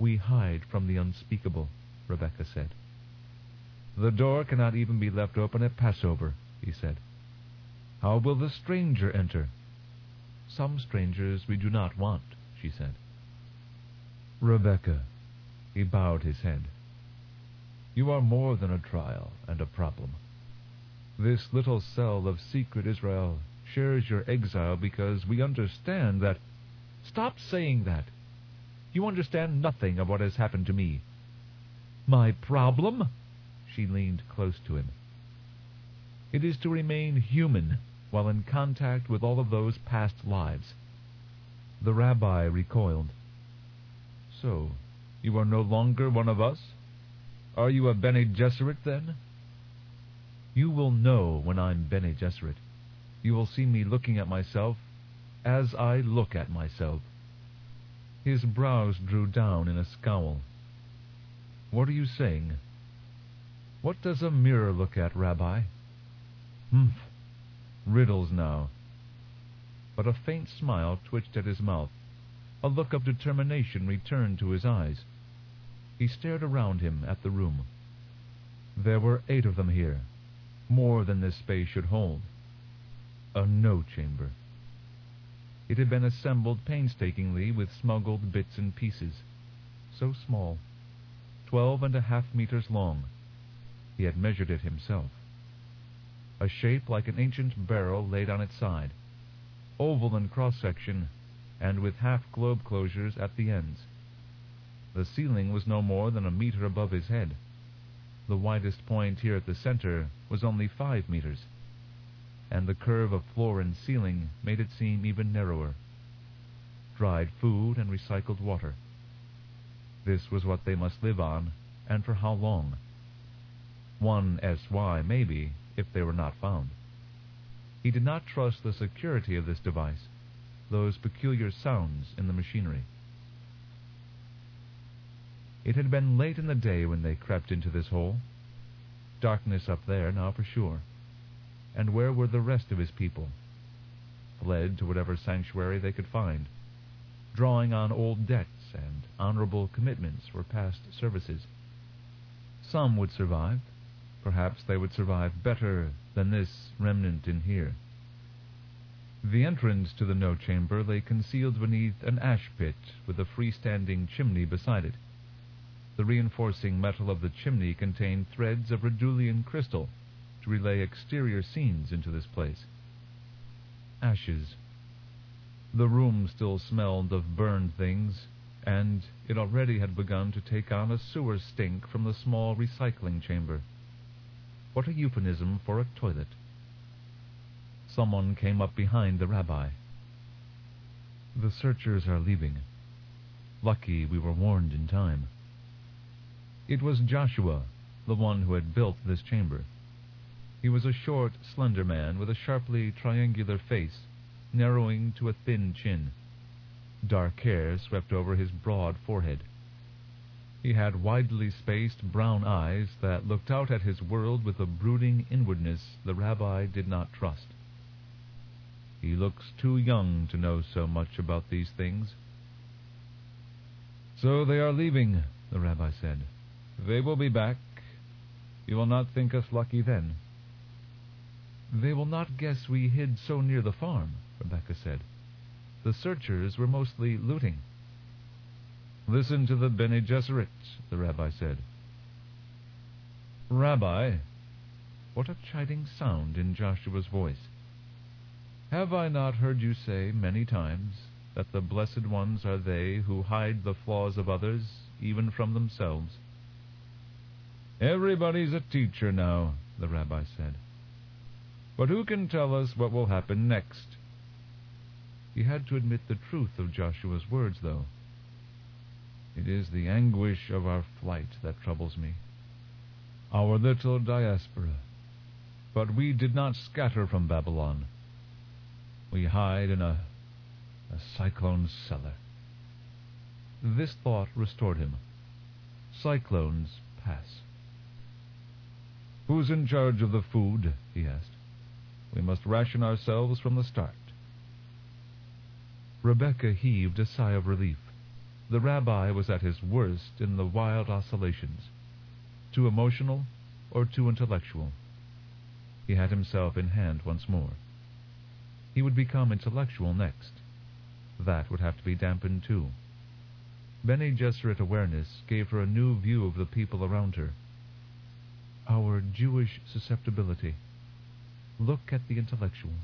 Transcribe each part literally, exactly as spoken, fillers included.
"We hide from the unspeakable," Rebecca said. "The door cannot even be left open at Passover," he said. "How will the stranger enter?" "Some strangers we do not want," she said. "Rebecca," he bowed his head, "you are more than a trial and a problem. This little cell of secret Israel shares your exile because we understand that—" "Stop saying that! You understand nothing of what has happened to me." "My problem?" She leaned close to him. "It is to remain human while in contact with all of those past lives." The rabbi recoiled. "So, you are no longer one of us? Are you a Bene Gesserit, then?" "You will know when I'm Bene Gesserit. You will see me looking at myself as I look at myself." His brows drew down in a scowl. "What are you saying? What does a mirror look at, Rabbi?" "Humph! Riddles now." But a faint smile twitched at his mouth. A look of determination returned to his eyes. He stared around him at the room. There were eight of them here, more than this space should hold. A no-chamber. It had been assembled painstakingly with smuggled bits and pieces. So small, twelve and a half meters long. He had measured it himself. A shape like an ancient barrel laid on its side, oval in cross-section, and with half-globe closures at the ends. The ceiling was no more than a meter above his head. The widest point here at the center was only five meters, and the curve of floor and ceiling made it seem even narrower. Dried food and recycled water. This was what they must live on, and for how long? One S Y, maybe, if they were not found. He did not trust the security of this device, those peculiar sounds in the machinery. It had been late in the day when they crept into this hole. Darkness up there now for sure. And where were the rest of his people? Fled to whatever sanctuary they could find, drawing on old debts and honorable commitments for past services. Some would survive. Perhaps they would survive better than this remnant in here. The entrance to the no-chamber lay concealed beneath an ash pit with a freestanding chimney beside it. The reinforcing metal of the chimney contained threads of Redulian crystal to relay exterior scenes into this place. Ashes. The room still smelled of burned things, and it already had begun to take on a sewer stink from the small recycling chamber. What a euphemism for a toilet. Someone came up behind the rabbi. "The searchers are leaving. Lucky we were warned in time." It was Joshua, the one who had built this chamber. He was a short, slender man with a sharply triangular face, narrowing to a thin chin. Dark hair swept over his broad forehead. He had widely spaced brown eyes that looked out at his world with a brooding inwardness the rabbi did not trust. "He looks too young to know so much about these things." "So they are leaving," the rabbi said. "They will be back. You will not think us lucky then." "They will not guess we hid so near the farm," Rebecca said. "The searchers were mostly looting." "Listen to the Bene Gesserit," the rabbi said. "Rabbi," what a chiding sound in Joshua's voice, "have I not heard you say many times that the blessed ones are they who hide the flaws of others, even from themselves?" "Everybody's a teacher now," the rabbi said. "But who can tell us what will happen next?" He had to admit the truth of Joshua's words, though. "It is the anguish of our flight that troubles me. Our little diaspora. But we did not scatter from Babylon. We hide in a, a cyclone cellar." This thought restored him. Cyclones pass. "Who's in charge of the food?" he asked. "We must ration ourselves from the start." Rebecca heaved a sigh of relief. The rabbi was at his worst in the wild oscillations, too emotional or too intellectual. He had himself in hand once more. He would become intellectual next. That would have to be dampened too. Bene Gesserit awareness gave her a new view of the people around her. Our Jewish susceptibility. Look at the intellectuals.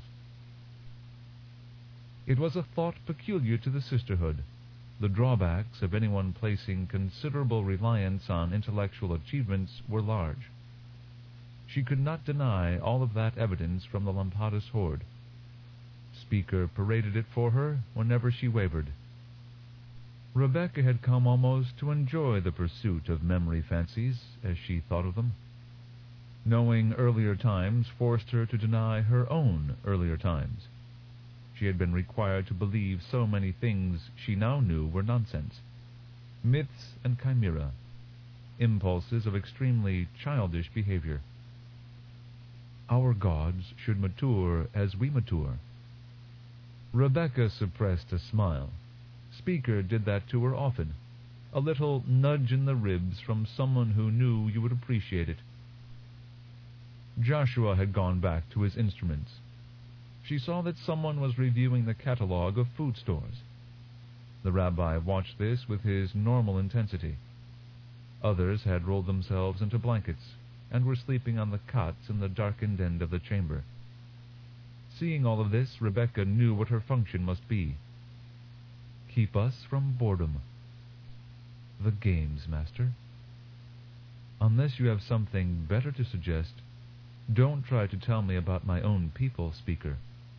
It was a thought peculiar to the sisterhood. The drawbacks of anyone placing considerable reliance on intellectual achievements were large. She could not deny all of that evidence from the Lampadas horde. Speaker paraded it for her whenever she wavered. Rebecca had come almost to enjoy the pursuit of memory fancies, as she thought of them. Knowing earlier times forced her to deny her own earlier times. She had been required to believe so many things she now knew were nonsense. Myths and chimera. Impulses of extremely childish behavior. Our gods should mature as we mature. Rebecca suppressed a smile. Speaker did that to her often. A little nudge in the ribs from someone who knew you would appreciate it. Joshua had gone back to his instruments. She saw that someone was reviewing the catalog of food stores. The rabbi watched this with his normal intensity. Others had rolled themselves into blankets and were sleeping on the cots in the darkened end of the chamber. Seeing all of this, Rebecca knew what her function must be. Keep us from boredom. The games, master. Unless you have something better to suggest, don't try to tell me about my own people, Speaker.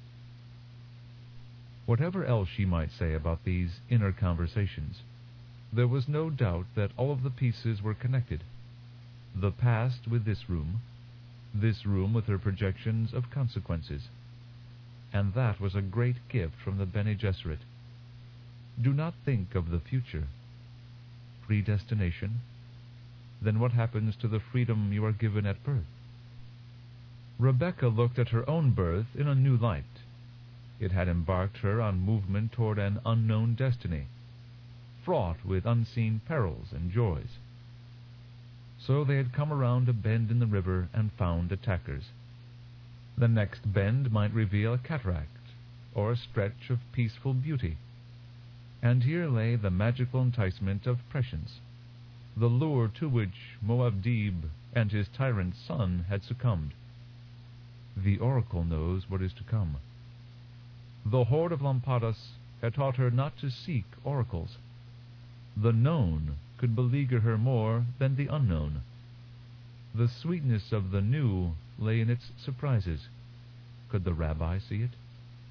Whatever else she might say about these inner conversations, there was no doubt that all of the pieces were connected. The past with this room, this room with her projections of consequences. And that was a great gift from the Bene Gesserit. Do not think of the future. Predestination? Then what happens to the freedom you are given at birth? Rebecca looked at her own birth in a new light. It had embarked her on movement toward an unknown destiny, fraught with unseen perils and joys. So they had come around a bend in the river and found attackers. The next bend might reveal a cataract, or a stretch of peaceful beauty. And here lay the magical enticement of prescience, the lure to which Moabdib and his tyrant son had succumbed. The oracle knows what is to come. The horde of Lampadas had taught her not to seek oracles. The known could beleaguer her more than the unknown. The sweetness of the new lay in its surprises. Could the rabbi see it?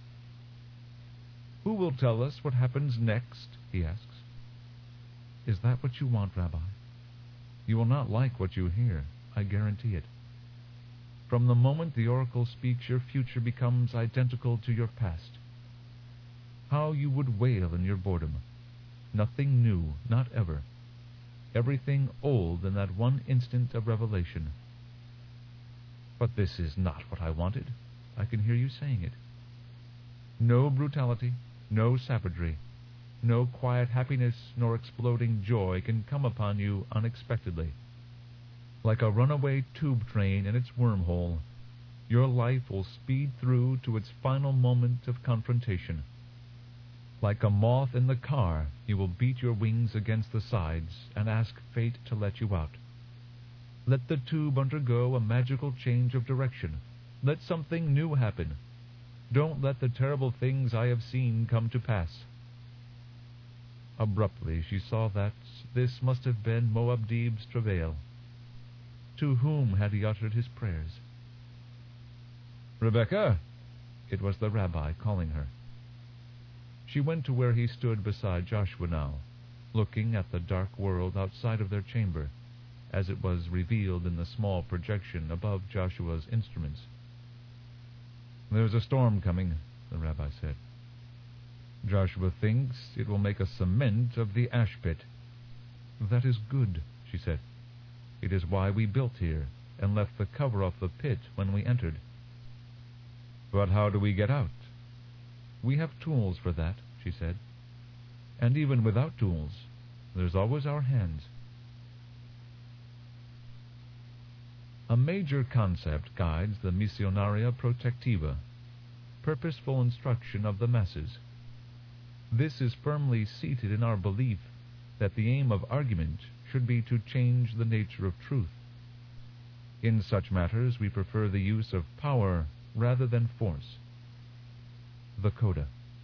Who will tell us what happens next? He asks. Is that what you want, Rabbi? You will not like what you hear, I guarantee it. From the moment the oracle speaks, your future becomes identical to your past. How you would wail in your boredom. Nothing new, not ever. Everything old in that one instant of revelation. But this is not what I wanted. I can hear you saying it. No brutality, no savagery, no quiet happiness nor exploding joy can come upon you unexpectedly. Like a runaway tube train in its wormhole, your life will speed through to its final moment of confrontation. Like a moth in the car, you will beat your wings against the sides and ask fate to let you out. Let the tube undergo a magical change of direction. Let something new happen. Don't let the terrible things I have seen come to pass. Abruptly she saw that this must have been Moabdib's travail. To whom had he uttered his prayers? Rebecca! It was the rabbi calling her. She went to where he stood beside Joshua now, looking at the dark world outside of their chamber, as it was revealed in the small projection above Joshua's instruments. There's a storm coming, the rabbi said. Joshua thinks it will make a cement of the ash pit. That is good, she said. It is why we built here, and left the cover off the pit when we entered. But how do we get out? We have tools for that, she said. And even without tools, there's always our hands. A major concept guides the Missionaria Protectiva, purposeful instruction of the masses. This is firmly seated in our belief that the aim of argument should be to change the nature of truth. In such matters we prefer the use of power rather than force. The Coda.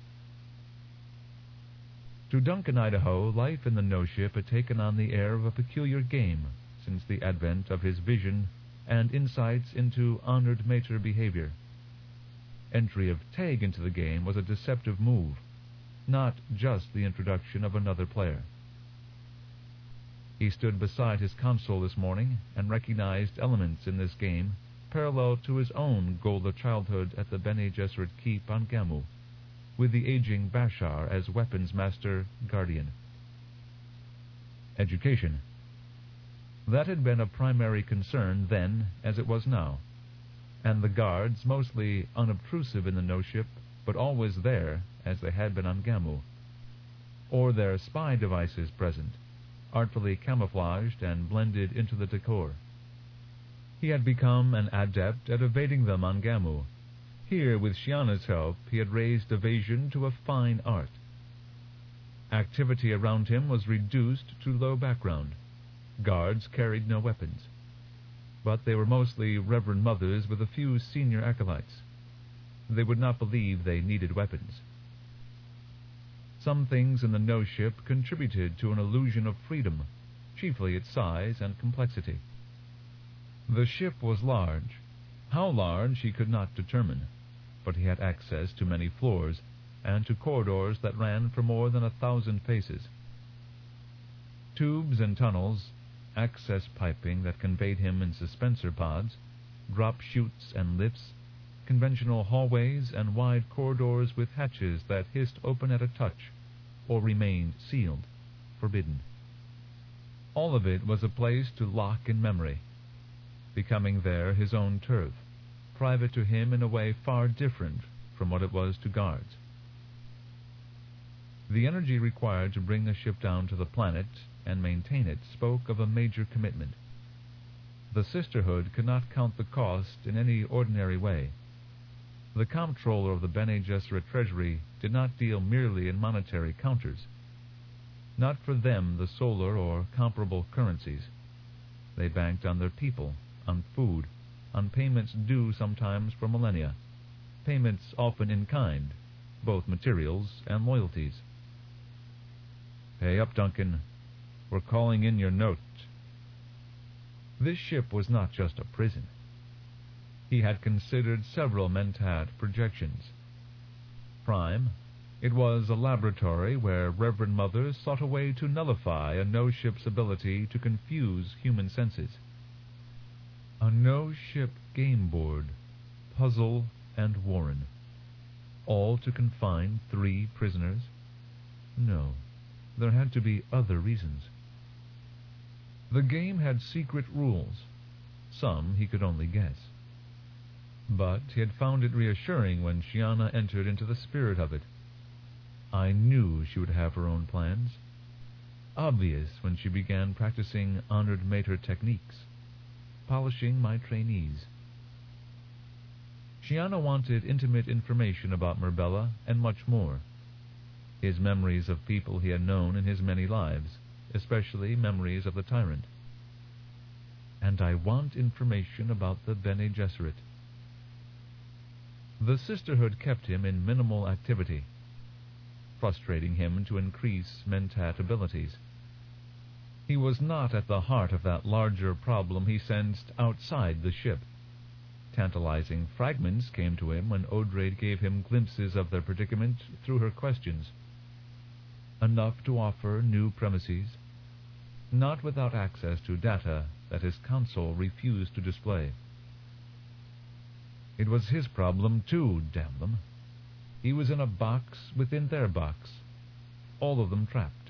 To Duncan, Idaho, life in the no-ship had taken on the air of a peculiar game since the advent of his vision and insights into honored mater behavior. Entry of Tag into the game was a deceptive move, not just the introduction of another player. He stood beside his console this morning and recognized elements in this game parallel to his own goal of childhood at the Bene Gesserit Keep on Gamu, with the aging Bashar as weapons master guardian. Education. That had been a primary concern then as it was now, and the guards, mostly unobtrusive in the no-ship, but always there as they had been on Gamu, or their spy devices present, artfully camouflaged and blended into the decor. He had become an adept at evading them on Gamu. Here, with Shiana's help, he had raised evasion to a fine art. Activity around him was reduced to low background. Guards carried no weapons, but they were mostly reverend mothers with a few senior acolytes. They would not believe they needed weapons. Some things in the no-ship contributed to an illusion of freedom, chiefly its size and complexity. The ship was large. How large he could not determine, but he had access to many floors and to corridors that ran for more than a thousand paces. Tubes and tunnels, access piping that conveyed him in suspensor pods, drop chutes and lifts, conventional hallways and wide corridors with hatches that hissed open at a touch or remained sealed, forbidden. All of it was a place to lock in memory, becoming there his own turf, private to him in a way far different from what it was to guards. The energy required to bring the ship down to the planet and maintain it spoke of a major commitment. The Sisterhood could not count the cost in any ordinary way. The comptroller of the Bene Gesserit Treasury did not deal merely in monetary counters. Not for them the solar or comparable currencies. They banked on their people, on food, on payments due sometimes for millennia, payments often in kind, both materials and loyalties. Pay up, Duncan. We're calling in your note. This ship was not just a prison. He had considered several Mentat projections. Prime, it was a laboratory where Reverend Mothers sought a way to nullify a no-ship's ability to confuse human senses. A no-ship game board, puzzle, and warren, all to confine three prisoners? No, there had to be other reasons. The game had secret rules. Some he could only guess. But he had found it reassuring when Shiana entered into the spirit of it. I knew she would have her own plans. Obvious when she began practicing honored mater techniques, polishing my trainees. Shiana wanted intimate information about Merbella and much more. His memories of people he had known in his many lives, especially memories of the tyrant. And I want information about the Bene Gesserit. The Sisterhood kept him in minimal activity, frustrating him to increase Mentat abilities. He was not at the heart of that larger problem he sensed outside the ship. Tantalizing fragments came to him when Odraid gave him glimpses of their predicament through her questions. Enough to offer new premises, not without access to data that his console refused to display. It was his problem, too, damn them. He was in a box within their box, all of them trapped.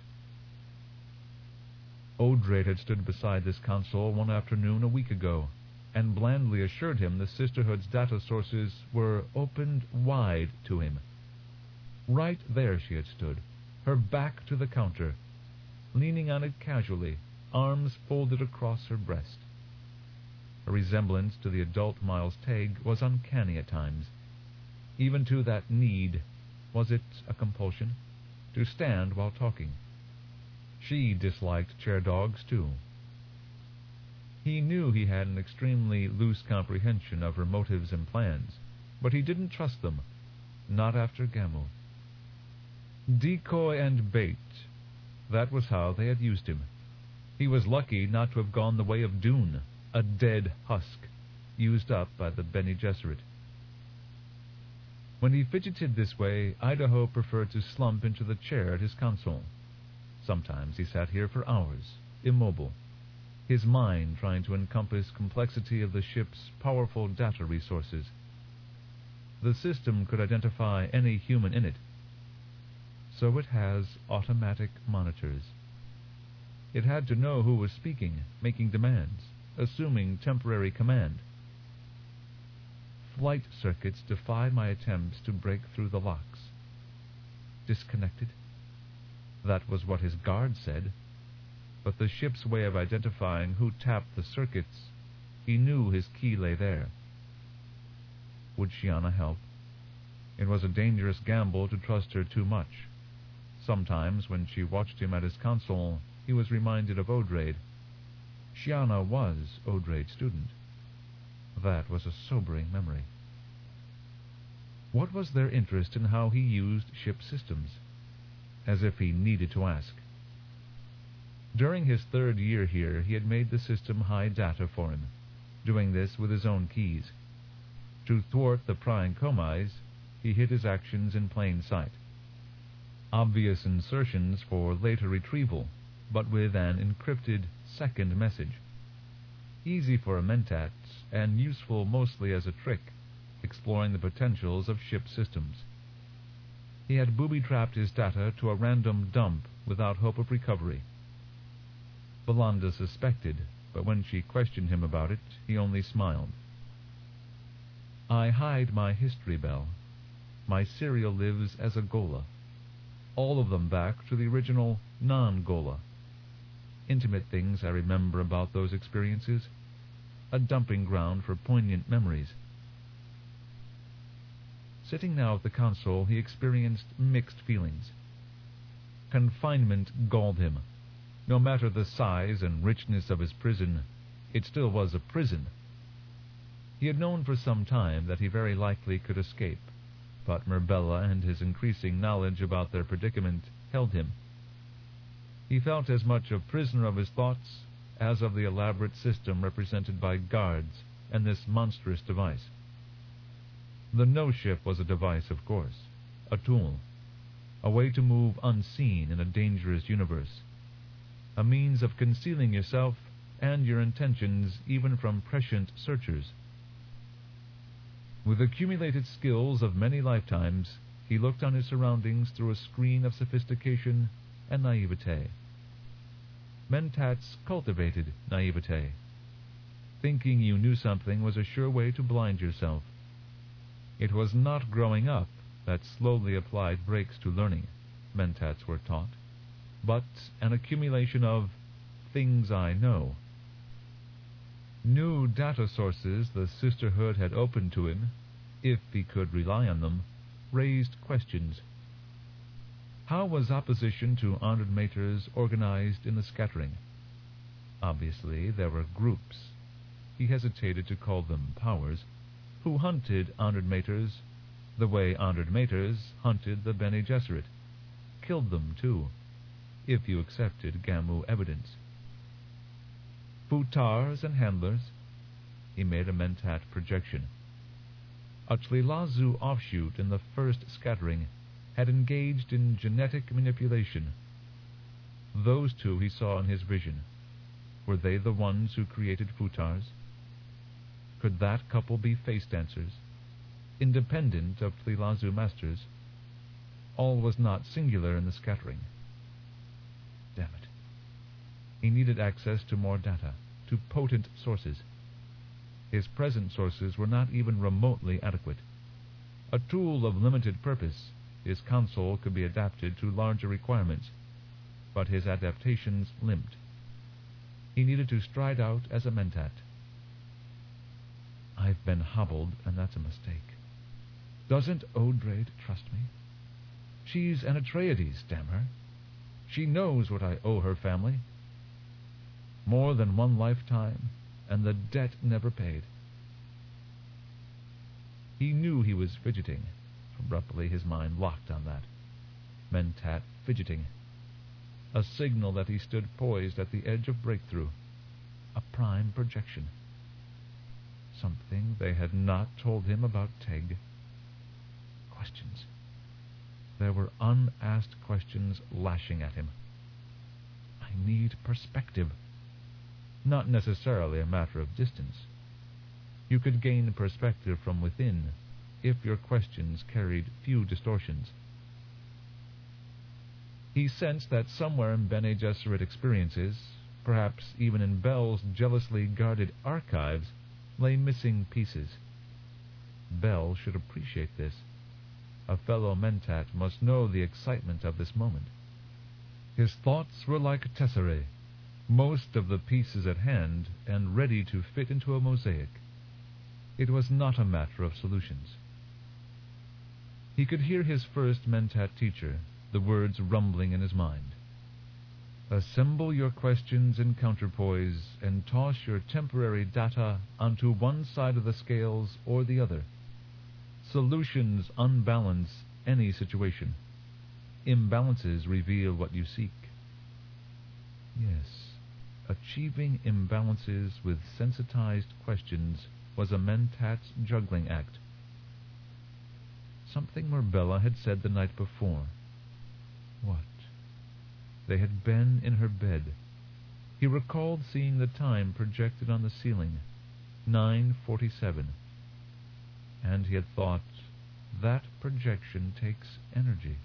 Odraid had stood beside this console one afternoon a week ago, and blandly assured him the Sisterhood's data sources were opened wide to him. Right there she had stood, her back to the counter, leaning on it casually, arms folded across her breast. Her resemblance to the adult Miles Tegg was uncanny at times. Even to that need, was it a compulsion, to stand while talking. She disliked chair dogs, too. He knew he had an extremely loose comprehension of her motives and plans, but he didn't trust them, not after Gamu. Decoy and bait, that was how they had used him. He was lucky not to have gone the way of Dune, a dead husk, used up by the Bene Gesserit. When he fidgeted this way, Idaho preferred to slump into the chair at his console. Sometimes he sat here for hours, immobile, his mind trying to encompass complexity of the ship's powerful data resources. The system could identify any human in it, so it has automatic monitors. It had to know who was speaking, making demands, assuming temporary command. Flight circuits defied my attempts to break through the locks. Disconnected? That was what his guard said, but the ship's way of identifying who tapped the circuits, he knew his key lay there. Would Shiana help? It was a dangerous gamble to trust her too much. Sometimes, when she watched him at his console, he was reminded of Odraid. Shiana was Odraid's student. That was a sobering memory. What was their interest in how he used ship systems? As if he needed to ask. During his third year here, he had made the system high data for him, doing this with his own keys. To thwart the prying Komais, he hid his actions in plain sight. Obvious insertions for later retrieval, but with an encrypted second message. Easy for a Mentat, and useful mostly as a trick, exploring the potentials of ship systems. He had booby-trapped his data to a random dump without hope of recovery. Belanda suspected, but when she questioned him about it, he only smiled. I hide my history, Bell. My serial lives as a Gola. All of them back to the original non-Gola. Intimate things I remember about those experiences. A dumping ground for poignant memories. Sitting now at the console, he experienced mixed feelings. Confinement galled him. No matter the size and richness of his prison, it still was a prison. He had known for some time that he very likely could escape, but Merbella and his increasing knowledge about their predicament held him. He felt as much a prisoner of his thoughts as of the elaborate system represented by guards and this monstrous device. The no-ship was a device, of course, a tool, a way to move unseen in a dangerous universe, a means of concealing yourself and your intentions even from prescient searchers. With accumulated skills of many lifetimes, he looked on his surroundings through a screen of sophistication and naivete. Mentats cultivated naivete. Thinking you knew something was a sure way to blind yourself. It was not growing up that slowly applied brakes to learning, Mentats were taught, but an accumulation of things I know. New data sources the Sisterhood had opened to him, if he could rely on them, raised questions. How was opposition to honored maters organized in the scattering? Obviously, there were groups, he hesitated to call them powers, who hunted honored maters the way honored maters hunted the Bene Gesserit, killed them too, if you accepted Gamu evidence. Futars and handlers, he made a Mentat projection. A Tlilazu offshoot in the first scattering had engaged in genetic manipulation. Those two he saw in his vision. Were they the ones who created Futars? Could that couple be face dancers, independent of Tlilazu masters? All was not singular in the scattering. Damn it. He needed access to more data, to potent sources. His present sources were not even remotely adequate. A tool of limited purpose, his console could be adapted to larger requirements. but his adaptations limped. He needed to stride out as a mentat. I've been hobbled, and that's a mistake. Doesn't Odraid trust me? She's an Atreides, damn her. She knows what I owe her family. More than one lifetime, and the debt never paid. He knew he was fidgeting. Abruptly his mind locked on that. Mentat fidgeting. A signal that he stood poised at the edge of breakthrough. A prime projection. Something they had not told him about Teg. Questions. There were unasked questions lashing at him. I need perspective. Not necessarily a matter of distance. You could gain perspective from within if your questions carried few distortions. He sensed that somewhere in Bene Gesserit experiences, perhaps even in Bel's jealously guarded archives, lay missing pieces. Bel should appreciate this. A fellow mentat must know the excitement of this moment. His thoughts were like tesserae, most of the pieces at hand and ready to fit into a mosaic. It was not a matter of solutions. He could hear his first mentat teacher, the words rumbling in his mind. Assemble your questions in counterpoise and toss your temporary data onto one side of the scales or the other. Solutions unbalance any situation. Imbalances reveal what you seek. Yes, achieving imbalances with sensitized questions was a mentat's juggling act. Something Murbella had said the night before. What? They had been in her bed. He recalled seeing the time projected on the ceiling, nine forty-seven. And he had thought, that projection takes energy.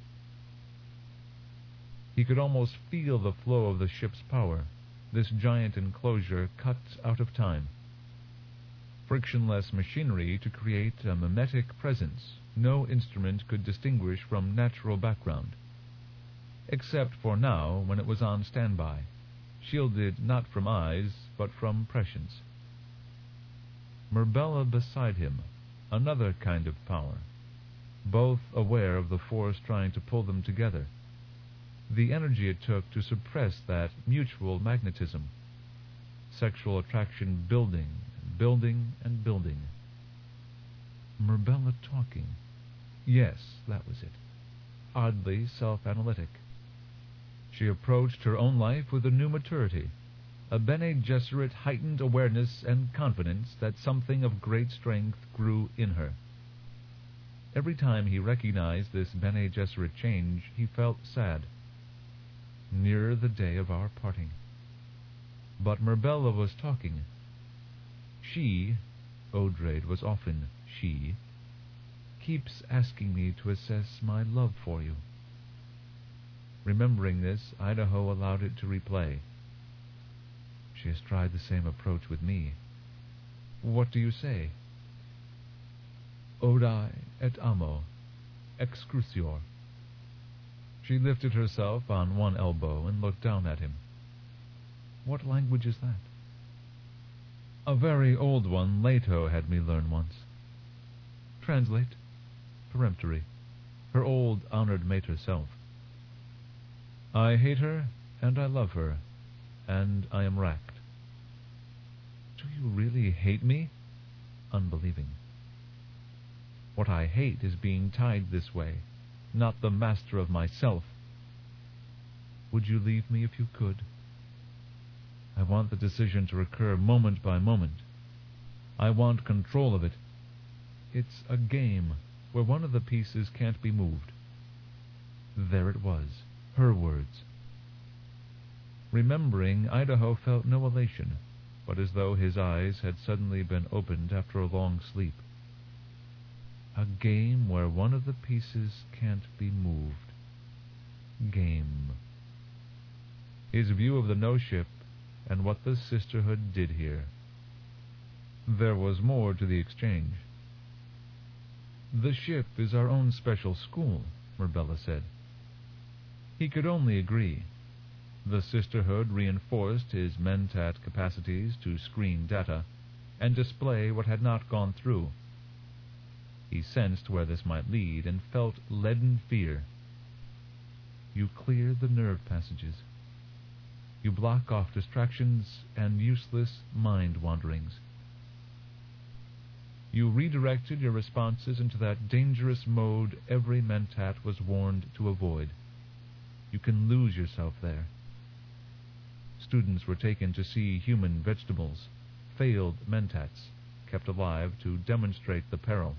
He could almost feel the flow of the ship's power, this giant enclosure cut out of time. Frictionless machinery to create a mimetic presence no instrument could distinguish from natural background, except for now when it was on standby, shielded not from eyes, but from prescience. Murbella beside him, another kind of power, both aware of the force trying to pull them together, the energy it took to suppress that mutual magnetism, sexual attraction building, building, and building. Murbella talking. Yes, that was it. Oddly self-analytic. She approached her own life with a new maturity, a Bene Gesserit heightened awareness and confidence that something of great strength grew in her. Every time he recognized this Bene Gesserit change, he felt sad. Nearer the day of our parting. But Murbella was talking. She, Odraid was often she, keeps asking me to assess my love for you. Remembering this, Idaho allowed it to replay. She has tried the same approach with me. What do you say? Odai et amo, excrucior. She lifted herself on one elbow and looked down at him. What language is that? A very old one Leto had me learn once. Translate. Peremptory. Her old honored mater self. I hate her, and I love her, and I am racked. Do you really hate me? Unbelieving. What I hate is being tied this way, not the master of myself. Would you leave me if you could? I want the decision to recur moment by moment. I want control of it. It's a game where one of the pieces can't be moved. There it was, her words. Remembering, Idaho felt no elation, but as though his eyes had suddenly been opened after a long sleep. A game where one of the pieces can't be moved. Game. His view of the no-ship and what the sisterhood did here. There was more to the exchange. The ship is our own special school, Murbella said. He could only agree. The Sisterhood reinforced his Mentat capacities to screen data and display what had not gone through. He sensed where this might lead and felt leaden fear. You clear the nerve passages. You block off distractions and useless mind wanderings. You redirected your responses into that dangerous mode every Mentat was warned to avoid. You can lose yourself there. Students were taken to see human vegetables, failed Mentats, kept alive to demonstrate the peril.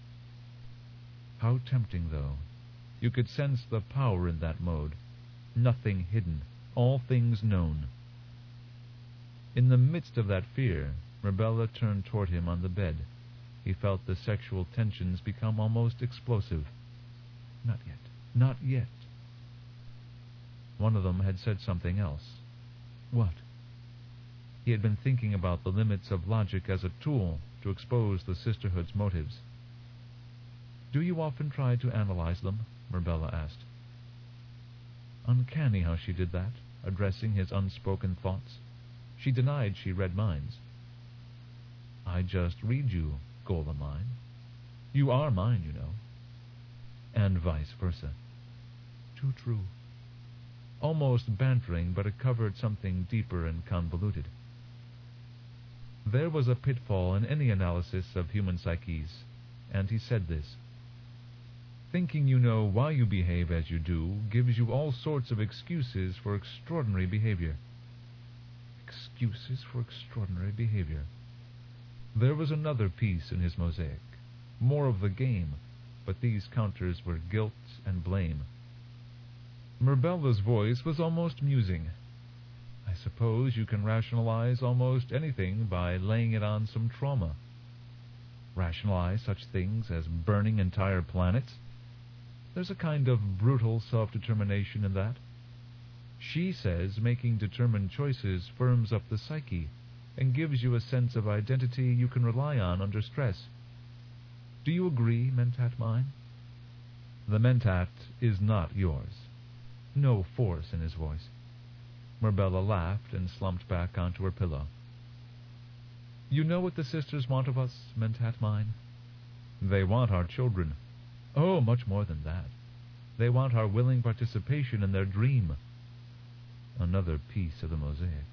How tempting, though. You could sense the power in that mode. Nothing hidden, all things known. In the midst of that fear, Marbella turned toward him on the bed. He felt the sexual tensions become almost explosive. Not yet. Not yet. One of them had said something else. What? He had been thinking about the limits of logic as a tool to expose the Sisterhood's motives. Do you often try to analyze them? Marbella asked. Uncanny how she did that, addressing his unspoken thoughts. She denied she read minds. I just read you, Gola mine. You are mine, you know. And vice versa. Too true. Almost bantering, but it covered something deeper and convoluted. There was a pitfall in any analysis of human psyches, and he said this. Thinking you know why you behave as you do gives you all sorts of excuses for extraordinary behavior. Excuses for extraordinary behavior. There was another piece in his mosaic, more of the game, but these counters were guilt and blame. Marbella's voice was almost musing. I suppose you can rationalize almost anything by laying it on some trauma. Rationalize such things as burning entire planets? There's a kind of brutal self-determination in that. She says making determined choices firms up the psyche and gives you a sense of identity you can rely on under stress. Do you agree, Mentat mine? The Mentat is not yours. No force in his voice. Marbella laughed and slumped back onto her pillow. You know what the sisters want of us, Mentat mine? They want our children. Oh, much more than that. They want our willing participation in their dream. Another piece of the mosaic.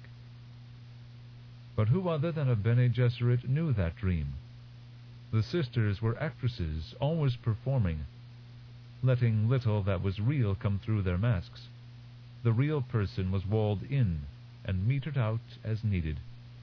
But who other than a Bene Gesserit knew that dream? The sisters were actresses, always performing, letting little that was real come through their masks. The real person was walled in and metered out as needed.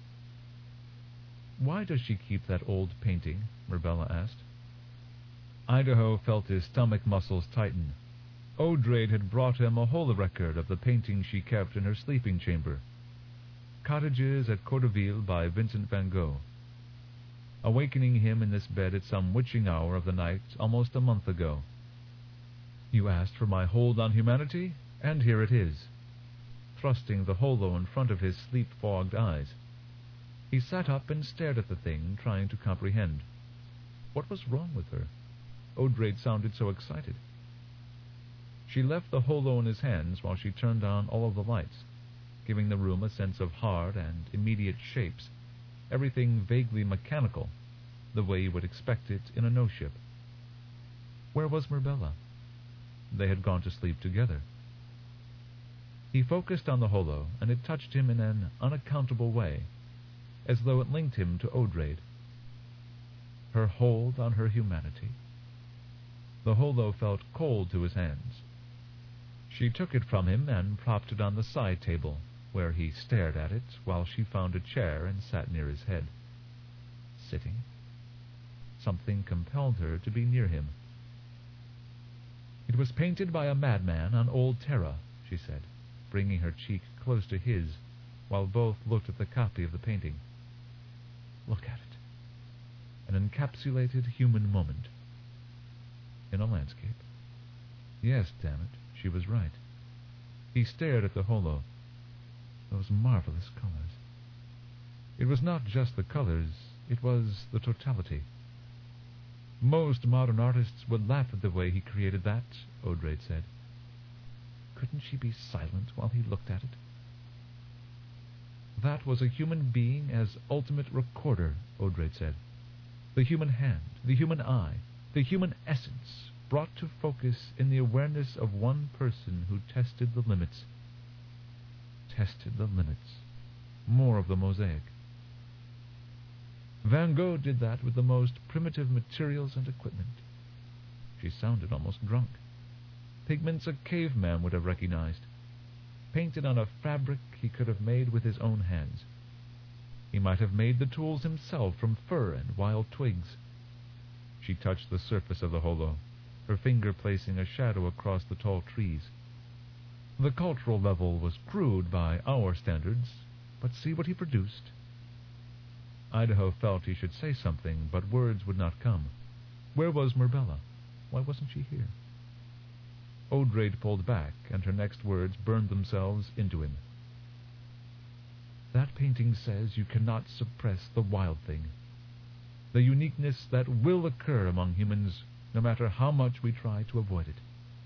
Why does she keep that old painting? Marbella asked. Idaho felt his stomach muscles tighten. Odraid had brought him a whole record of the painting she kept in her sleeping chamber. Cottages at Courteville by Vincent van Gogh. Awakening him in this bed at some witching hour of the night almost a month ago. You asked for my hold on humanity, and here it is. Thrusting the holo in front of his sleep-fogged eyes. He sat up and stared at the thing, trying to comprehend. What was wrong with her? Odraid sounded so excited. She left the holo in his hands while she turned on all of the lights, giving the room a sense of hard and immediate shapes, everything vaguely mechanical, the way you would expect it in a no-ship. Where was Marbella? They had gone to sleep together. He focused on the holo, and it touched him in an unaccountable way, as though it linked him to Odraid. Her hold on her humanity. The holo felt cold to his hands. She took it from him and propped it on the side table, where he stared at it while she found a chair and sat near his head. Sitting. Something compelled her to be near him. It was painted by a madman on old Terra, she said, bringing her cheek close to his, while both looked at the copy of the painting. Look at it. An encapsulated human moment. In a landscape. Yes, damn it, she was right. He stared at the holo. Those marvelous colors. It was not just the colors, it was the totality. Most modern artists would laugh at the way he created that, Odraid said. Couldn't she be silent while he looked at it? That was a human being as ultimate recorder, Odrade said. The human hand, the human eye, the human essence, brought to focus in the awareness of one person who tested the limits. Tested the limits. More of the mosaic. Van Gogh did that with the most primitive materials and equipment. She sounded almost drunk. Pigments a caveman would have recognized. Painted on a fabric he could have made with his own hands. He might have made the tools himself from fur and wild twigs. She touched the surface of the holo, her finger placing a shadow across the tall trees. The cultural level was crude by our standards, but see what he produced. Idaho felt he should say something, but words would not come. Where was Murbella? Why wasn't she here? Odrade pulled back, and her next words burned themselves into him. That painting says you cannot suppress the wild thing, the uniqueness that will occur among humans, no matter how much we try to avoid it.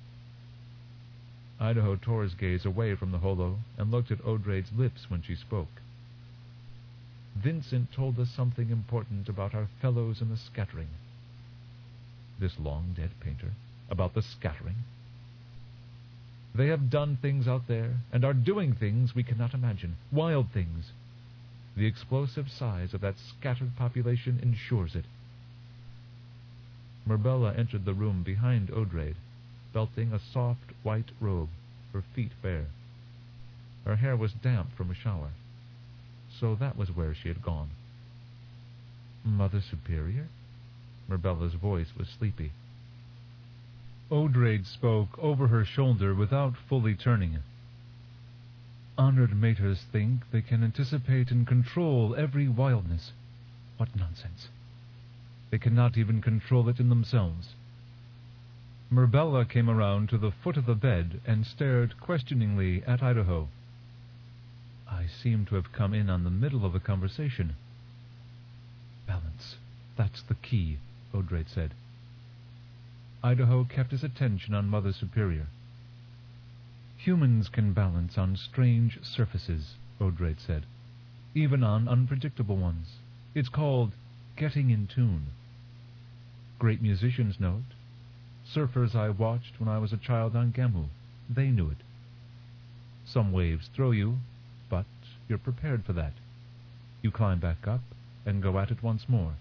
Idaho tore his gaze away from the holo and looked at Odrade's lips when she spoke. Vincent told us something important about our fellows in the scattering. This long-dead painter, about the scattering. They have done things out there, and are doing things we cannot imagine, wild things. The explosive size of that scattered population ensures it. Murbella entered the room behind Odrade, belting a soft white robe, her feet bare. Her hair was damp from a shower. So that was where she had gone. Mother Superior? Murbella's voice was sleepy. Odrade spoke over her shoulder without fully turning. Honored maters think they can anticipate and control every wildness. What nonsense. They cannot even control it in themselves. Murbella came around to the foot of the bed and stared questioningly at Idaho. I seem to have come in on the middle of a conversation. Balance. That's the key, Odrade said. Idaho kept his attention on Mother Superior. Humans can balance on strange surfaces, Odrade said, even on unpredictable ones. It's called getting in tune. Great musicians know it. Surfers I watched when I was a child on Gamu, they knew it. Some waves throw you, but you're prepared for that. You climb back up and go at it once more.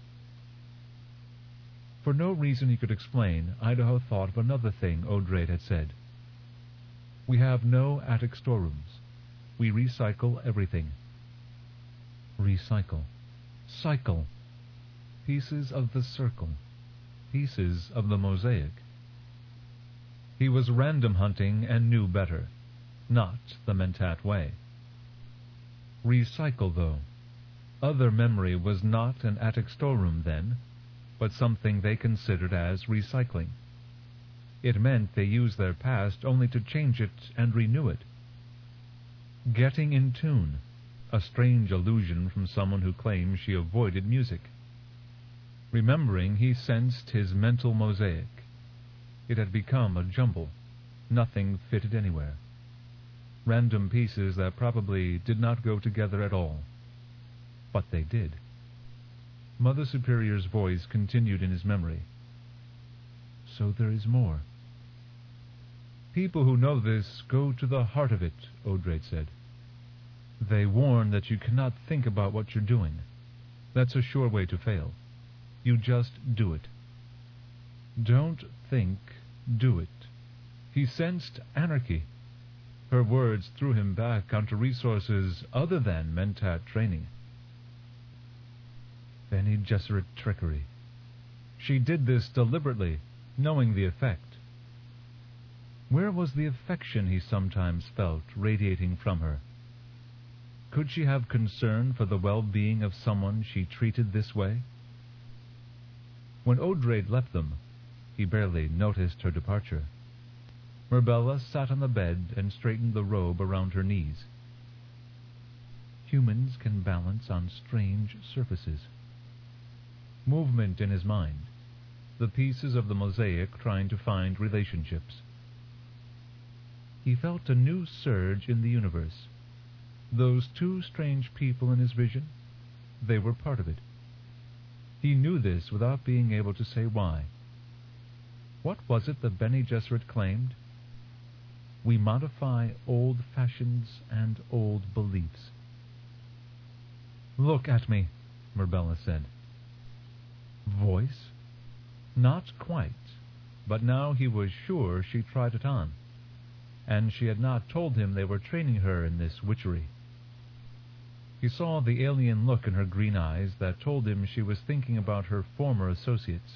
For no reason he could explain, Idaho thought of another thing Odrade had said. We have no attic storerooms. We recycle everything. Recycle. Cycle. Pieces of the circle. Pieces of the mosaic. He was random hunting and knew better. Not the Mentat way. Recycle, though. Other memory was not an attic storeroom then, but something they considered as recycling. It meant they used their past only to change it and renew it. Getting in tune, a strange allusion from someone who claimed she avoided music. Remembering, he sensed his mental mosaic. It had become a jumble. Nothing fitted anywhere. Random pieces that probably did not go together at all. But they did. Mother Superior's voice continued in his memory. So there is more. People who know this go to the heart of it, Odrade said. They warn that you cannot think about what you're doing. That's a sure way to fail. You just do it. Don't think, do it. He sensed anarchy. Her words threw him back onto resources other than Mentat training. Bene Gesserit trickery. She did this deliberately, knowing the effect. Where was the affection he sometimes felt radiating from her? Could she have concern for the well-being of someone she treated this way? When Odrade left them, he barely noticed her departure. Murbella sat on the bed and straightened the robe around her knees. Humans can balance on strange surfaces. Movement in his mind, the pieces of the mosaic trying to find relationships. He felt a new surge in the universe. Those two strange people in his vision, they were part of it. He knew this without being able to say why. What was it that Bene Gesserit claimed? We modify old fashions and old beliefs. "Look at me," Murbella said. Voice? Not quite, but now he was sure she tried it on, and she had not told him they were training her in this witchery. He saw the alien look in her green eyes that told him she was thinking about her former associates.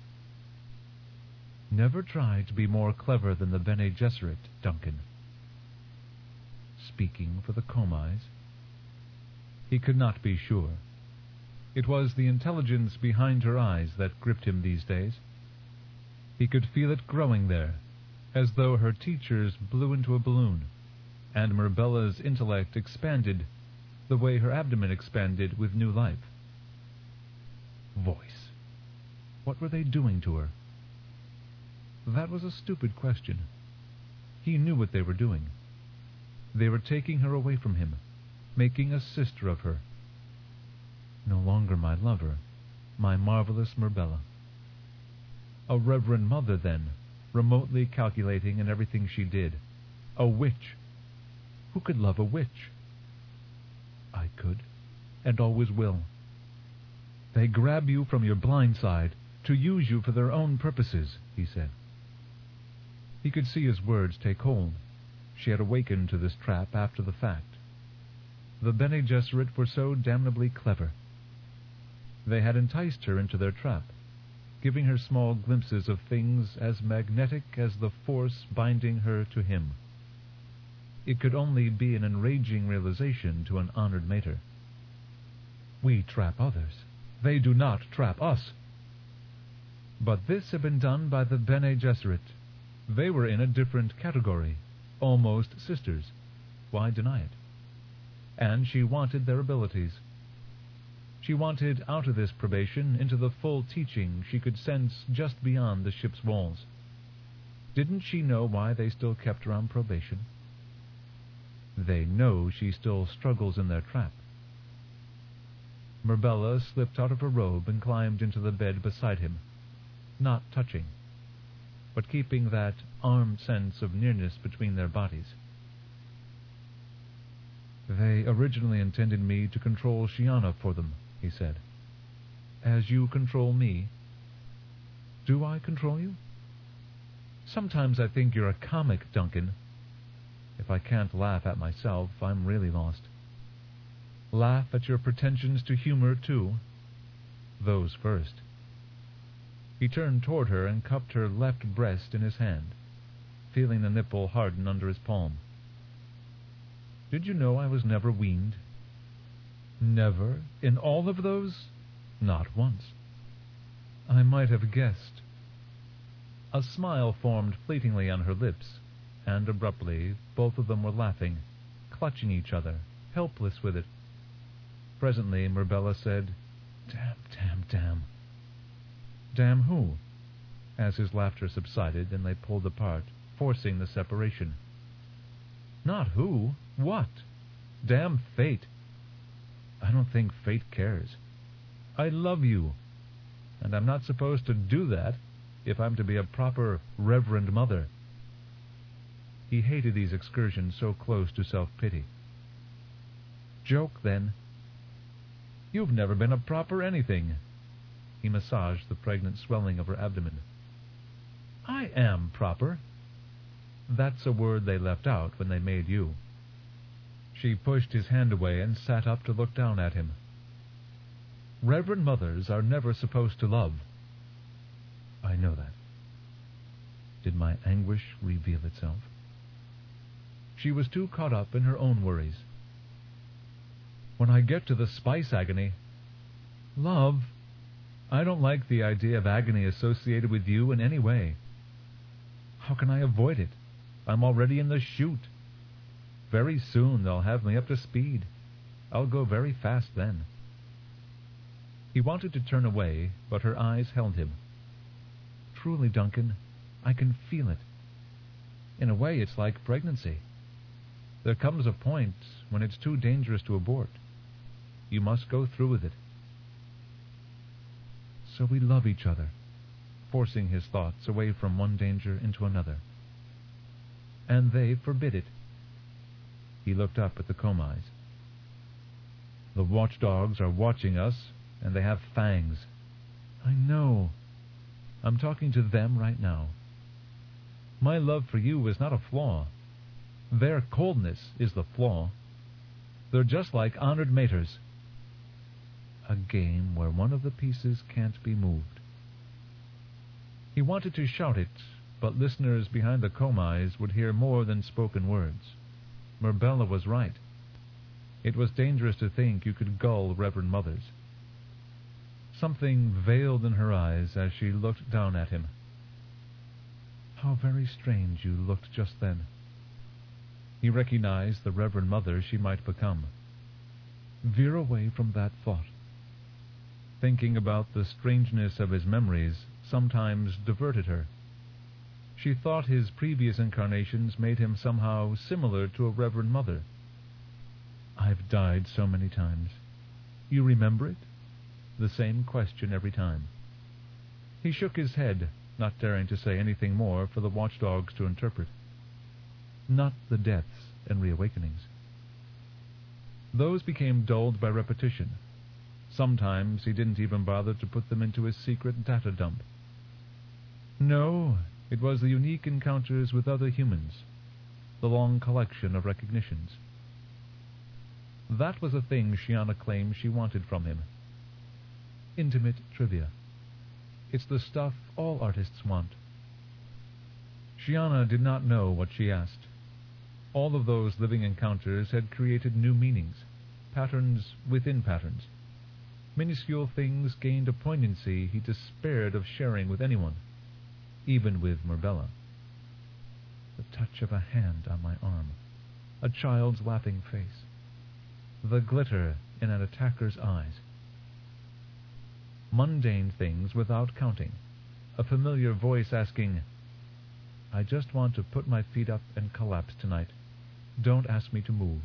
Never try to be more clever than the Bene Gesserit, Duncan. Speaking for the Comais? He could not be sure. It was the intelligence behind her eyes that gripped him these days. He could feel it growing there, as though her teachers blew into a balloon, and Murbella's intellect expanded the way her abdomen expanded with new life. Voice. What were they doing to her? That was a stupid question. He knew what they were doing. They were taking her away from him, making a sister of her. No longer my lover, my marvelous Murbella. A reverend mother, then, remotely calculating in everything she did. A witch. Who could love a witch? I could, and always will. They grab you from your blind side to use you for their own purposes, he said. He could see his words take hold. She had awakened to this trap after the fact. The Bene Gesserit were so damnably clever. They had enticed her into their trap, giving her small glimpses of things as magnetic as the force binding her to him. It could only be an enraging realization to an honored mater. We trap others. They do not trap us. But this had been done by the Bene Gesserit. They were in a different category, almost sisters. Why deny it? And she wanted their abilities. She wanted out of this probation into the full teaching she could sense just beyond the ship's walls. Didn't she know why they still kept her on probation? They know she still struggles in their trap. Murbella slipped out of her robe and climbed into the bed beside him, not touching, but keeping that armed sense of nearness between their bodies. They originally intended me to control Shiana for them, he said. As you control me. Do I control you? Sometimes I think you're a comic, Duncan. If I can't laugh at myself, I'm really lost. Laugh at your pretensions to humor, too. Those first. He turned toward her and cupped her left breast in his hand, feeling the nipple harden under his palm. Did you know I was never weaned? Never? In all of those? Not once. I might have guessed. A smile formed fleetingly on her lips, and abruptly both of them were laughing, clutching each other, helpless with it. Presently Murbella said, Damn, damn, damn. Damn who? As his laughter subsided and they pulled apart, forcing the separation. Not who. What? Damn fate. I don't think fate cares. I love you, and I'm not supposed to do that if I'm to be a proper reverend mother. He hated these excursions so close to self-pity. Joke, then. You've never been a proper anything. He massaged the pregnant swelling of her abdomen. I am proper. That's a word they left out when they made you. She pushed his hand away and sat up to look down at him. Reverend mothers are never supposed to love. I know that. Did my anguish reveal itself? She was too caught up in her own worries. When I get to the spice agony, love, I don't like the idea of agony associated with you in any way. How can I avoid it? I'm already in the chute. Very soon they'll have me up to speed. I'll go very fast then. He wanted to turn away, but her eyes held him. Truly, Duncan, I can feel it. In a way, it's like pregnancy. There comes a point when it's too dangerous to abort. You must go through with it. So we love each other, forcing his thoughts away from one danger into another. And they forbid it. He looked up at the Komais. The watchdogs are watching us, and they have fangs. I know. I'm talking to them right now. My love for you is not a flaw. Their coldness is the flaw. They're just like honored maters. A game where one of the pieces can't be moved. He wanted to shout it, but listeners behind the Komais would hear more than spoken words. Murbella was right. It was dangerous to think you could gull Reverend Mothers. Something veiled in her eyes as she looked down at him. How very strange you looked just then. He recognized the Reverend Mother she might become. Veer away from that thought. Thinking about the strangeness of his memories sometimes diverted her. She thought his previous incarnations made him somehow similar to a Reverend Mother. I've died so many times. You remember it? The same question every time. He shook his head, not daring to say anything more for the watchdogs to interpret. Not the deaths and reawakenings. Those became dulled by repetition. Sometimes he didn't even bother to put them into his secret data dump. No, it was the unique encounters with other humans, the long collection of recognitions. That was a thing Shiana claimed she wanted from him. Intimate trivia. It's the stuff all artists want. Shiana did not know what she asked. All of those living encounters had created new meanings, patterns within patterns. Minuscule things gained a poignancy he despaired of sharing with anyone, even with Murbella. The touch of a hand on my arm, a child's laughing face, the glitter in an attacker's eyes. Mundane things without counting, a familiar voice asking, I just want to put my feet up and collapse tonight. Don't ask me to move.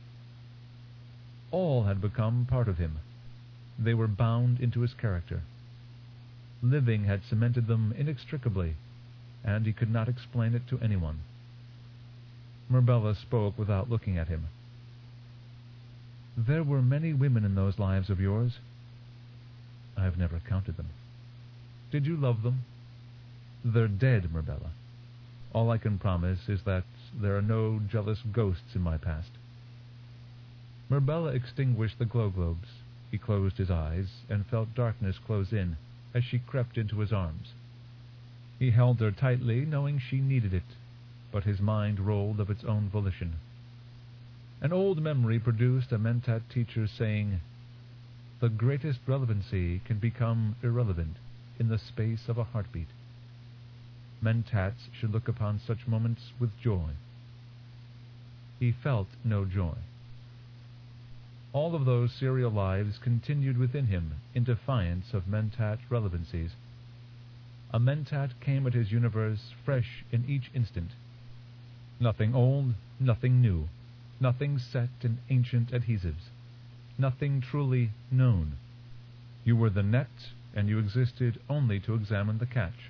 All had become part of him. They were bound into his character. Living had cemented them inextricably, and he could not explain it to anyone. Murbella spoke without looking at him. There were many women in those lives of yours. I've never counted them. Did you love them? They're dead, Murbella. All I can promise is that there are no jealous ghosts in my past. Murbella extinguished the glow globes. He closed his eyes and felt darkness close in as she crept into his arms. He held her tightly, knowing she needed it, but his mind rolled of its own volition. An old memory produced a Mentat teacher saying, the greatest relevancy can become irrelevant in the space of a heartbeat. Mentats should look upon such moments with joy. He felt no joy. All of those serial lives continued within him in defiance of Mentat relevancies. A Mentat came at his universe fresh in each instant. Nothing old, nothing new, nothing set in ancient adhesives, nothing truly known. You were the net, and you existed only to examine the catch.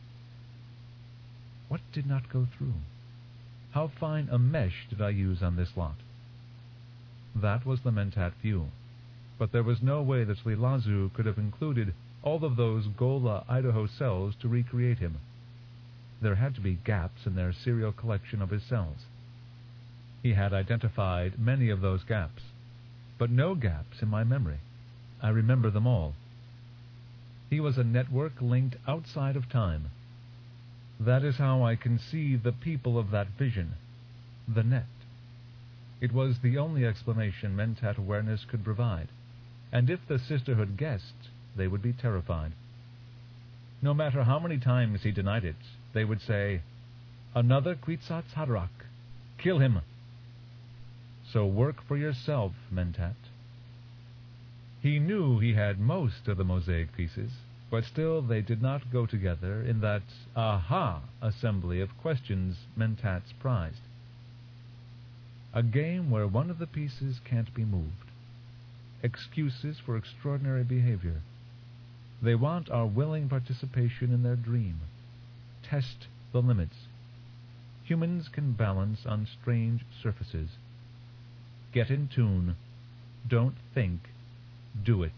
What did not go through? How fine a mesh did I use on this lot? That was the Mentat view, but there was no way that Lilazu could have included all of those Gola, Idaho cells to recreate him. There had to be gaps in their serial collection of his cells. He had identified many of those gaps, but no gaps in my memory. I remember them all. He was a network linked outside of time. That is how I conceive the people of that vision, the net. It was the only explanation Mentat awareness could provide, and if the Sisterhood guessed, they would be terrified. No matter how many times he denied it, they would say, another Kwisatz Haderach. Kill him. So work for yourself, Mentat. He knew he had most of the mosaic pieces, But still they did not go together in that aha assembly of questions Mentats prized. A game where one of the pieces can't be moved. Excuses for extraordinary behavior. They want our willing participation in their dream. Test the limits. Humans can balance on strange surfaces. Get in tune. Don't think. Do it.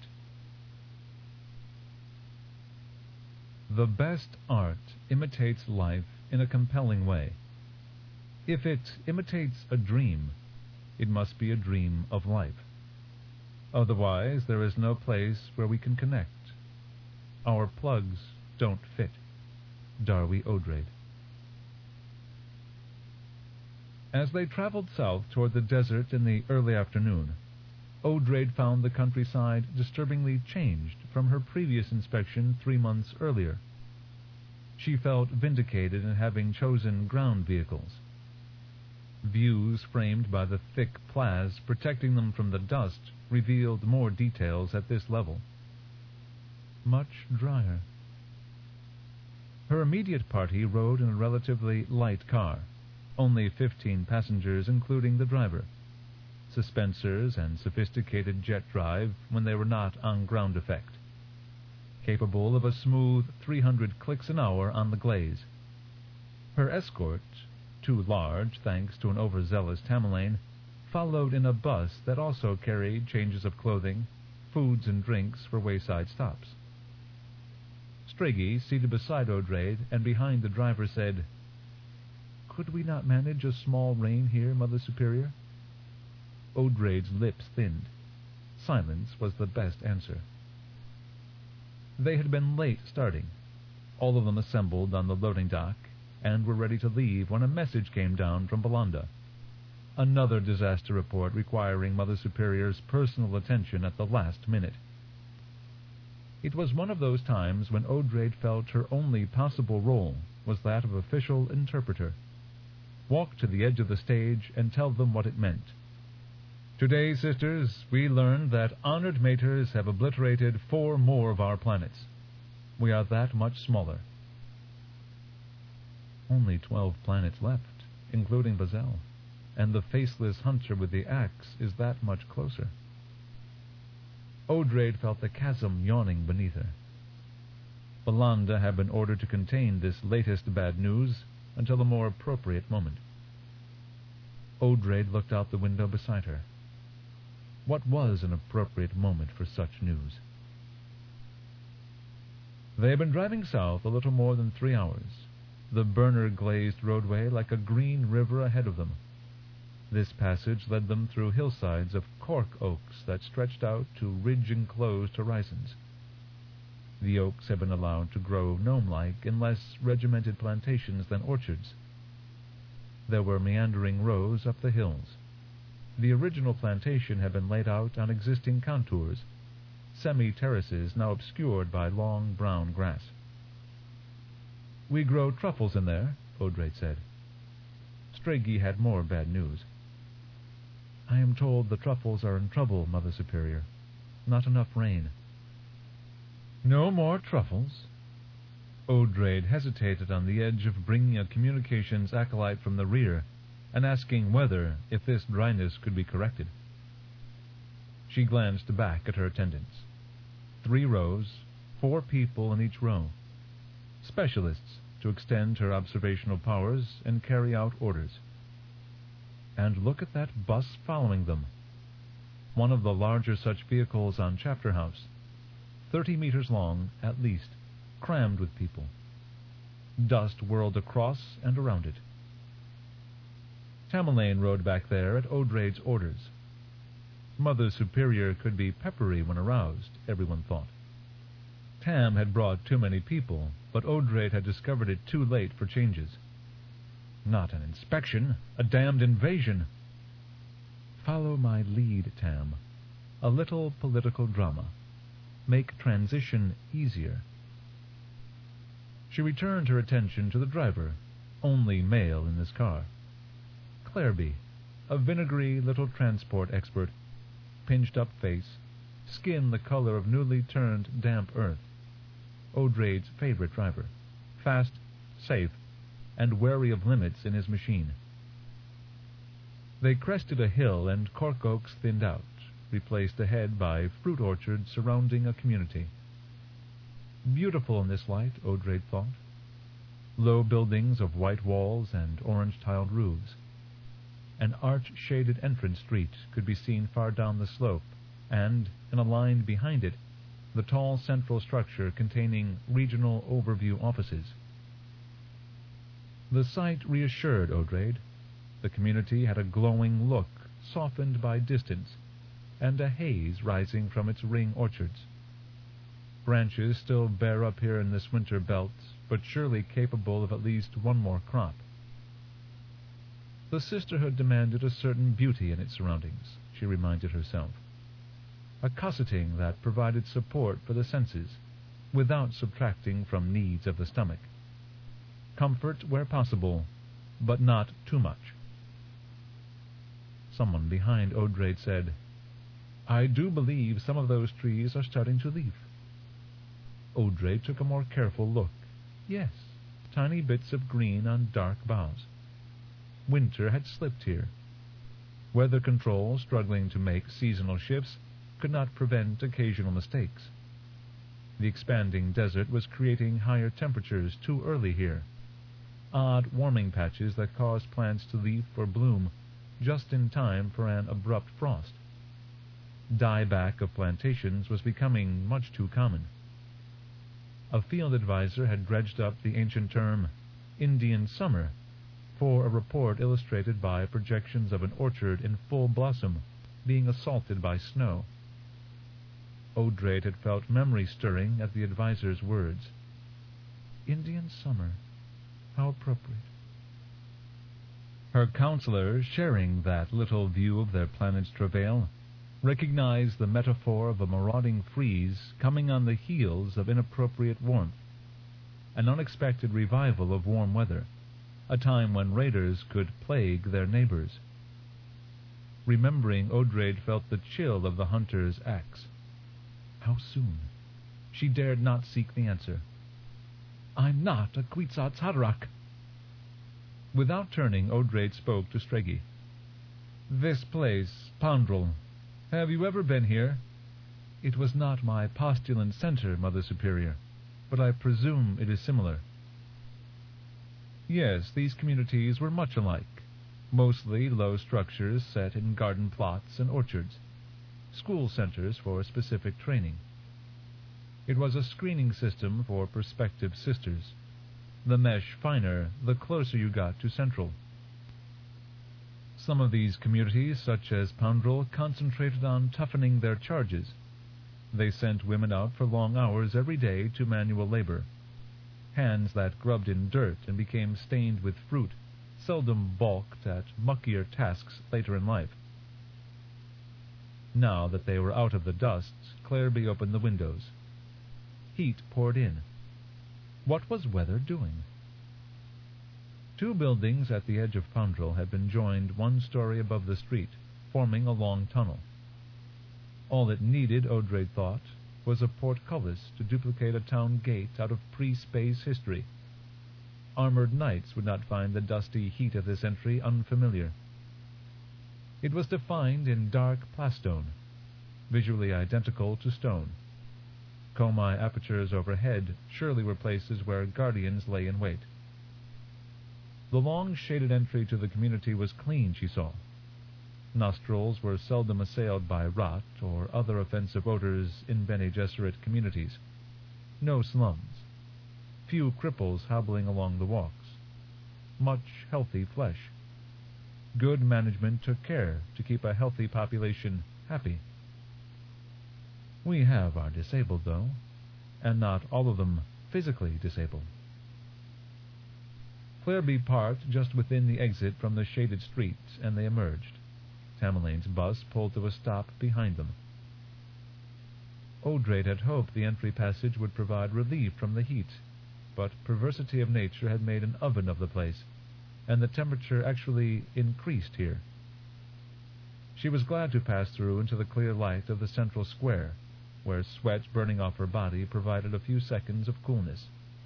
The best art imitates life in a compelling way. If it imitates a dream, it must be a dream of life. Otherwise, there is no place where we can connect. Our plugs don't fit. Darby Odrade. As they traveled south toward the desert in the early afternoon, Odrade found the countryside disturbingly changed from her previous inspection three months earlier. She felt vindicated in having chosen ground vehicles. Views framed by the thick plaids protecting them from the dust revealed more details at this level. Much drier. Her immediate party rode in a relatively light car, only fifteen passengers including the driver. Suspensors and sophisticated jet drive when they were not on ground effect. Capable of a smooth three hundred clicks an hour on the glaze. Her escort, too large thanks to an overzealous Tamerlane, followed in a bus that also carried changes of clothing, foods and drinks for wayside stops. Striggy, seated beside Odrade and behind the driver, said, "Could we not manage a small reign here, Mother Superior?" Odrade's lips thinned. Silence was the best answer. They had been late starting. All of them assembled on the loading dock and were ready to leave when a message came down from Belanda. Another disaster report requiring Mother Superior's personal attention at the last minute. It was one of those times when Odrade felt her only possible role was that of official interpreter. Walk to the edge of the stage and tell them what it meant. Today, sisters, we learned that honored maters have obliterated four more of our planets. We are that much smaller. Only twelve planets left, including Bazel, and the faceless hunter with the axe is that much closer. Odrade felt the chasm yawning beneath her. Belanda had been ordered to contain this latest bad news until a more appropriate moment. Odrade looked out the window beside her. What was an appropriate moment for such news? They had been driving south a little more than three hours, the burner-glazed roadway like a green river ahead of them. This passage led them through hillsides of cork oaks that stretched out to ridge-enclosed horizons. The oaks had been allowed to grow gnome-like in less regimented plantations than orchards. There were meandering rows up the hills. The original plantation had been laid out on existing contours, semi-terraces now obscured by long brown grass. "We grow truffles in there," Odrade said. Striggy had more bad news. "I am told the truffles are in trouble, Mother Superior. Not enough rain." "No more truffles?" Odrade hesitated on the edge of bringing a communications acolyte from the rear and asking whether, if this dryness could be corrected. She glanced back at her attendants. Three rows, four people in each row. Specialists to extend her observational powers and carry out orders. And look at that bus following them. One of the larger such vehicles on Chapter House, thirty meters long at least, crammed with people. Dust whirled across and around it. Tamerlane rode back there at Odrade's orders. Mother Superior could be peppery when aroused, everyone thought. Tam had brought too many people, but Odrade had discovered it too late for changes. Not an inspection, a damned invasion. Follow my lead, Tam. A little political drama. Make transition easier. She returned her attention to the driver, only male in this car. Clairby, a vinegary little transport expert, pinched-up face, skin the color of newly turned damp earth. Odrade's favorite driver, fast, safe, and wary of limits in his machine. They crested a hill, and cork oaks thinned out, replaced ahead by fruit orchards surrounding a community. Beautiful in this light, Odrade thought. Low buildings of white walls and orange-tiled roofs. An arch-shaded entrance street could be seen far down the slope, and, in a line behind it, the tall central structure containing regional overview offices. The sight reassured Odrade. The community had a glowing look, softened by distance, and a haze rising from its ring orchards. Branches still bare up here in this winter belt, but surely capable of at least one more crop. The sisterhood demanded a certain beauty in its surroundings, she reminded herself. A cosseting that provided support for the senses, without subtracting from needs of the stomach. Comfort where possible, but not too much. Someone behind Odrade said, "I do believe some of those trees are starting to leaf." Odrade took a more careful look. Yes, tiny bits of green on dark boughs. Winter had slipped here. Weather control, struggling to make seasonal shifts, could not prevent occasional mistakes. The expanding desert was creating higher temperatures too early here. Odd warming patches that caused plants to leaf or bloom just in time for an abrupt frost. Dieback of plantations was becoming much too common. A field advisor had dredged up the ancient term, Indian summer, for a report illustrated by projections of an orchard in full blossom being assaulted by snow. Odrade had felt memory stirring at the advisor's words. Indian summer. How appropriate. Her counselor, sharing that little view of their planet's travail, recognized the metaphor of a marauding freeze coming on the heels of inappropriate warmth, an unexpected revival of warm weather, a time when raiders could plague their neighbors. Remembering, Odrade felt the chill of the hunter's axe. How soon? She dared not seek the answer. "I'm not a Kwisatz Haderach." Without turning, Odrade spoke to Stregi. "This place, Poundrel, have you ever been here?" "It was not my postulant center, Mother Superior, but I presume it is similar." Yes, these communities were much alike, mostly low structures set in garden plots and orchards, school centers for specific training. It was a screening system for prospective sisters, the mesh finer the closer you got to Central. Some of these communities, such as Poundrel, concentrated on toughening their charges. They sent women out for long hours every day to manual labor. Hands that grubbed in dirt and became stained with fruit seldom balked at muckier tasks later in life. Now that they were out of the dust, Clairby opened the windows. Heat poured in. What was weather doing? Two buildings at the edge of Poundrel had been joined one story above the street, forming a long tunnel. All it needed, Odrade thought, was a portcullis to duplicate a town gate out of pre-space history. Armored knights would not find the dusty heat of this entry unfamiliar. It was defined in dark plastone, visually identical to stone. Comai apertures overhead surely were places where guardians lay in wait. The long shaded entry to the community was clean, she saw. Nostrils were seldom assailed by rot or other offensive odors in Bene Gesserit communities. No slums. Few cripples hobbling along the walks. Much healthy flesh. Good management took care to keep a healthy population happy. We have our disabled, though, and not all of them physically disabled. Clairby parked just within the exit from the shaded street, and they emerged. Tamaline's bus pulled to a stop behind them. Odrade had hoped the entry passage would provide relief from the heat, but perversity of nature had made an oven of the place, and the temperature actually increased here. She was glad to pass through into the clear light of the central square, where sweat burning off her body provided a few seconds of coolness.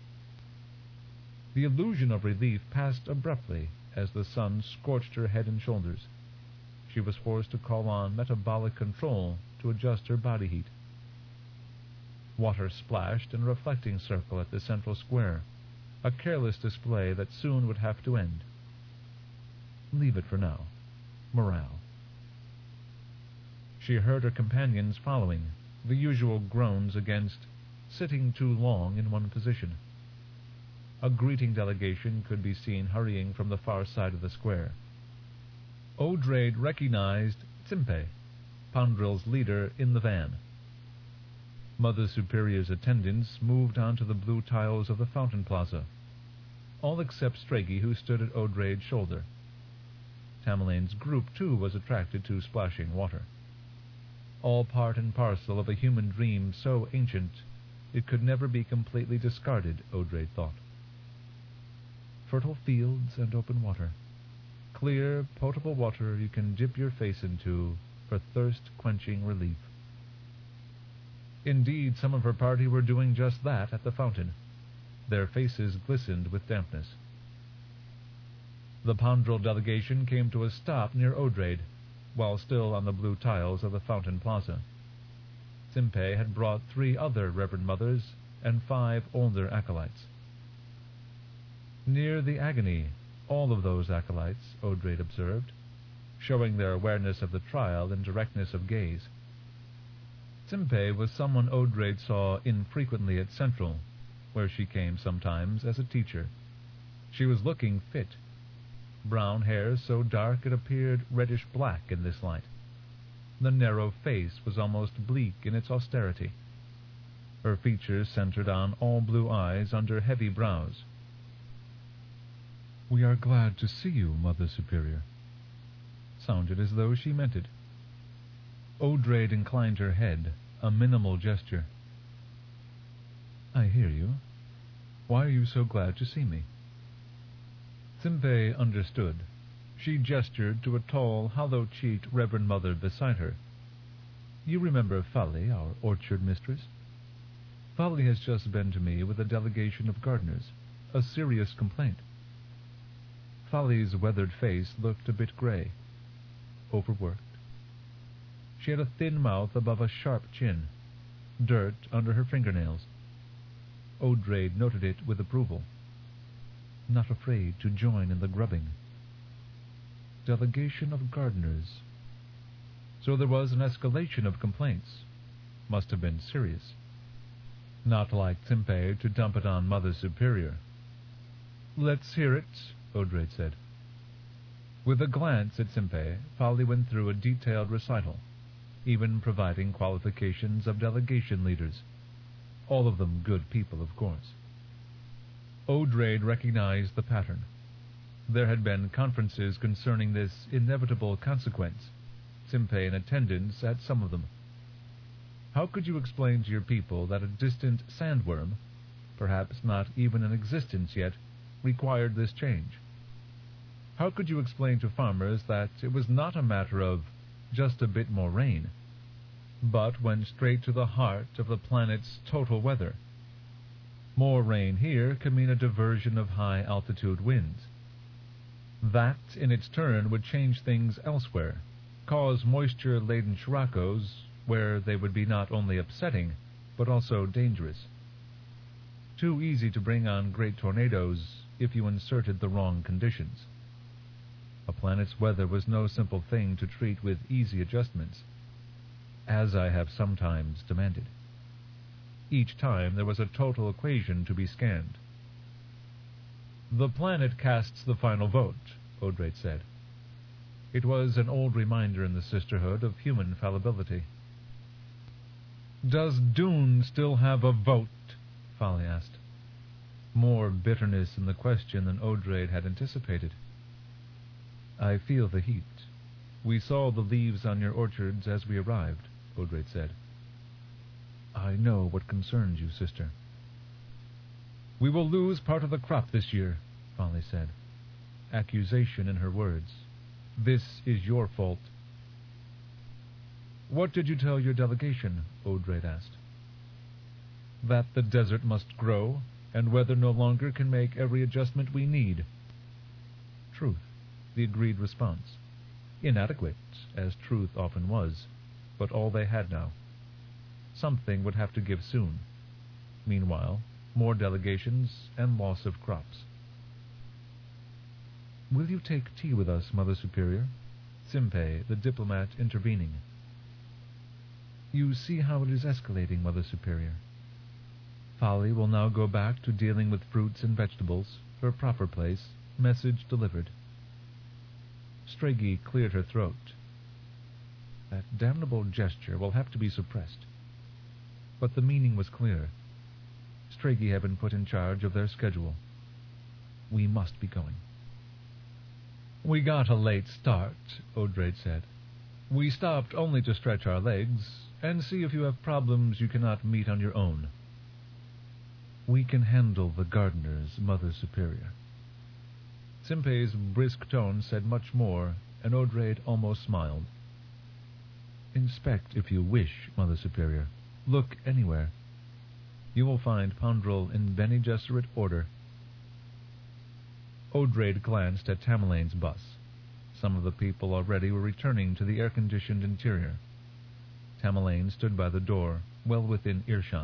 The illusion of relief passed abruptly as the sun scorched her head and shoulders. She was forced to call on metabolic control to adjust her body heat. Water splashed in a reflecting circle at the central square, a careless display that soon would have to end. Leave it for now. Morale. She heard her companions following, the usual groans against sitting too long in one position. A greeting delegation could be seen hurrying from the far side of the square. Odrade recognized Tsimpe, Pandril's leader, in the van. Mother Superior's attendants moved onto the blue tiles of the fountain plaza, all except Stragi, who stood at Odrade's shoulder. Tamalane's group, too, was attracted to splashing water. All part and parcel of a human dream so ancient it could never be completely discarded, Odrade thought. Fertile fields and open water. Clear, potable water you can dip your face into for thirst-quenching relief. Indeed, some of her party were doing just that at the fountain. Their faces glistened with dampness. The Pandril delegation came to a stop near Odrade, while still on the blue tiles of the fountain plaza. Tsimpe had brought three other Reverend Mothers and five older acolytes. Near the agony, all of those acolytes, Odrade observed, showing their awareness of the trial and directness of gaze. Tsimpe was someone Odrade saw infrequently at Central, where she came sometimes as a teacher. She was looking fit. Brown hair so dark it appeared reddish-black in this light. The narrow face was almost bleak in its austerity. Her features centered on all blue eyes under heavy brows. "We are glad to see you, Mother Superior," sounded as though she meant it. Odrade inclined her head, a minimal gesture. "I hear you. Why are you so glad to see me?" Tsimpe understood. She gestured to a tall, hollow-cheeked Reverend Mother beside her. "You remember Fali, our orchard mistress? Fali has just been to me with a delegation of gardeners, a serious complaint." Fali's weathered face looked a bit gray. Overworked. She had a thin mouth above a sharp chin, dirt under her fingernails. Odrade noted it with approval. Not afraid to join in the grubbing. Delegation of gardeners. So there was an escalation of complaints. Must have been serious. Not like Tsimpe to dump it on Mother Superior. "Let's hear it," Odrade said. With a glance at Tsimpe, Fali went through a detailed recital, even providing qualifications of delegation leaders. All of them good people, of course. Odrade recognized the pattern. There had been conferences concerning this inevitable consequence, Tsimpe in attendance at some of them. How could you explain to your people that a distant sandworm, perhaps not even in existence yet, required this change? How could you explain to farmers that it was not a matter of just a bit more rain, but went straight to the heart of the planet's total weather? More rain here could mean a diversion of high-altitude winds. That, in its turn, would change things elsewhere, cause moisture-laden chiracos where they would be not only upsetting, but also dangerous. Too easy to bring on great tornadoes if you inserted the wrong conditions. A planet's weather was no simple thing to treat with easy adjustments, as I have sometimes demanded. Each time there was a total equation to be scanned. "The planet casts the final vote," Odrade said. It was an old reminder in the Sisterhood of human fallibility. "Does Dune still have a vote?" Fali asked. More bitterness in the question than Odrade had anticipated. "I feel the heat. We saw the leaves on your orchards as we arrived," Odrade said. "I know what concerns you, sister." "We will lose part of the crop this year," Fali said, accusation in her words. "This is your fault." What did you tell your delegation? Odraid asked. That the desert must grow, and weather no longer can make every adjustment we need. Truth, the agreed response. Inadequate, as truth often was, but all they had now. Something would have to give soon. Meanwhile, more delegations and loss of crops. Will you take tea with us, Mother Superior? Simpei, the diplomat, intervening. You see how it is escalating, Mother Superior. Folly will now go back to dealing with fruits and vegetables, her proper place, message delivered. Stragi cleared her throat. That damnable gesture will have to be suppressed. But the meaning was clear. Stragi had been put in charge of their schedule. We must be going. We got a late start, Odraid said. We stopped only to stretch our legs and see if you have problems you cannot meet on your own. We can handle the gardeners, Mother Superior. Simpei's brisk tone said much more, and Odraid almost smiled. Inspect if you wish, Mother Superior. Look anywhere. You will find Poundrel in Bene Gesserit order. Odraid glanced at Tamerlane's bus. Some of the people already were returning to the air-conditioned interior. Tamerlane stood by the door, well within earshot.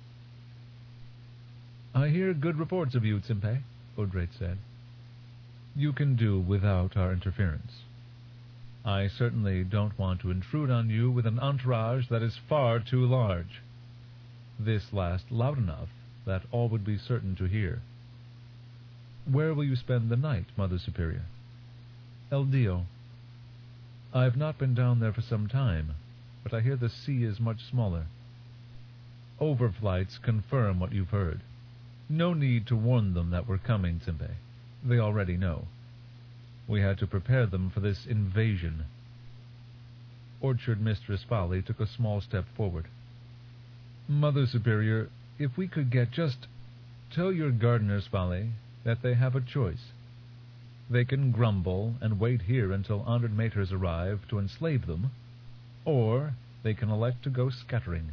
I hear good reports of you, Simpei, Odraid said. You can do without our interference. I certainly don't want to intrude on you with an entourage that is far too large. This last loud enough that all would be certain to hear. Where will you spend the night, Mother Superior? El Dio. I've not been down there for some time, but I hear the sea is much smaller. Overflights confirm what you've heard. No need to warn them that we're coming, Simpei. They already know. We had to prepare them for this invasion. Orchard Mistress Folly took a small step forward. Mother Superior, if we could get just... Tell your gardeners, Folly, that they have a choice. They can grumble and wait here until honored maters arrive to enslave them, or they can elect to go scattering.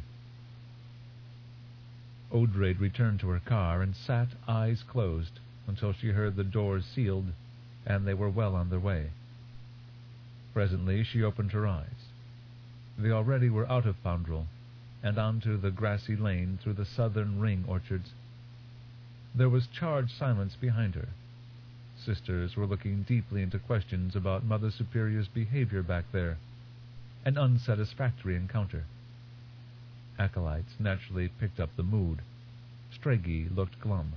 Odraid returned to her car and sat, eyes closed, until she heard the doors sealed, and they were well on their way. Presently she opened her eyes. They already were out of Poundrel, and onto the grassy lane through the southern ring orchards. There was charged silence behind her. Sisters were looking deeply into questions about Mother Superior's behavior back there, an unsatisfactory encounter. Acolytes naturally picked up the mood. Stragi looked glum.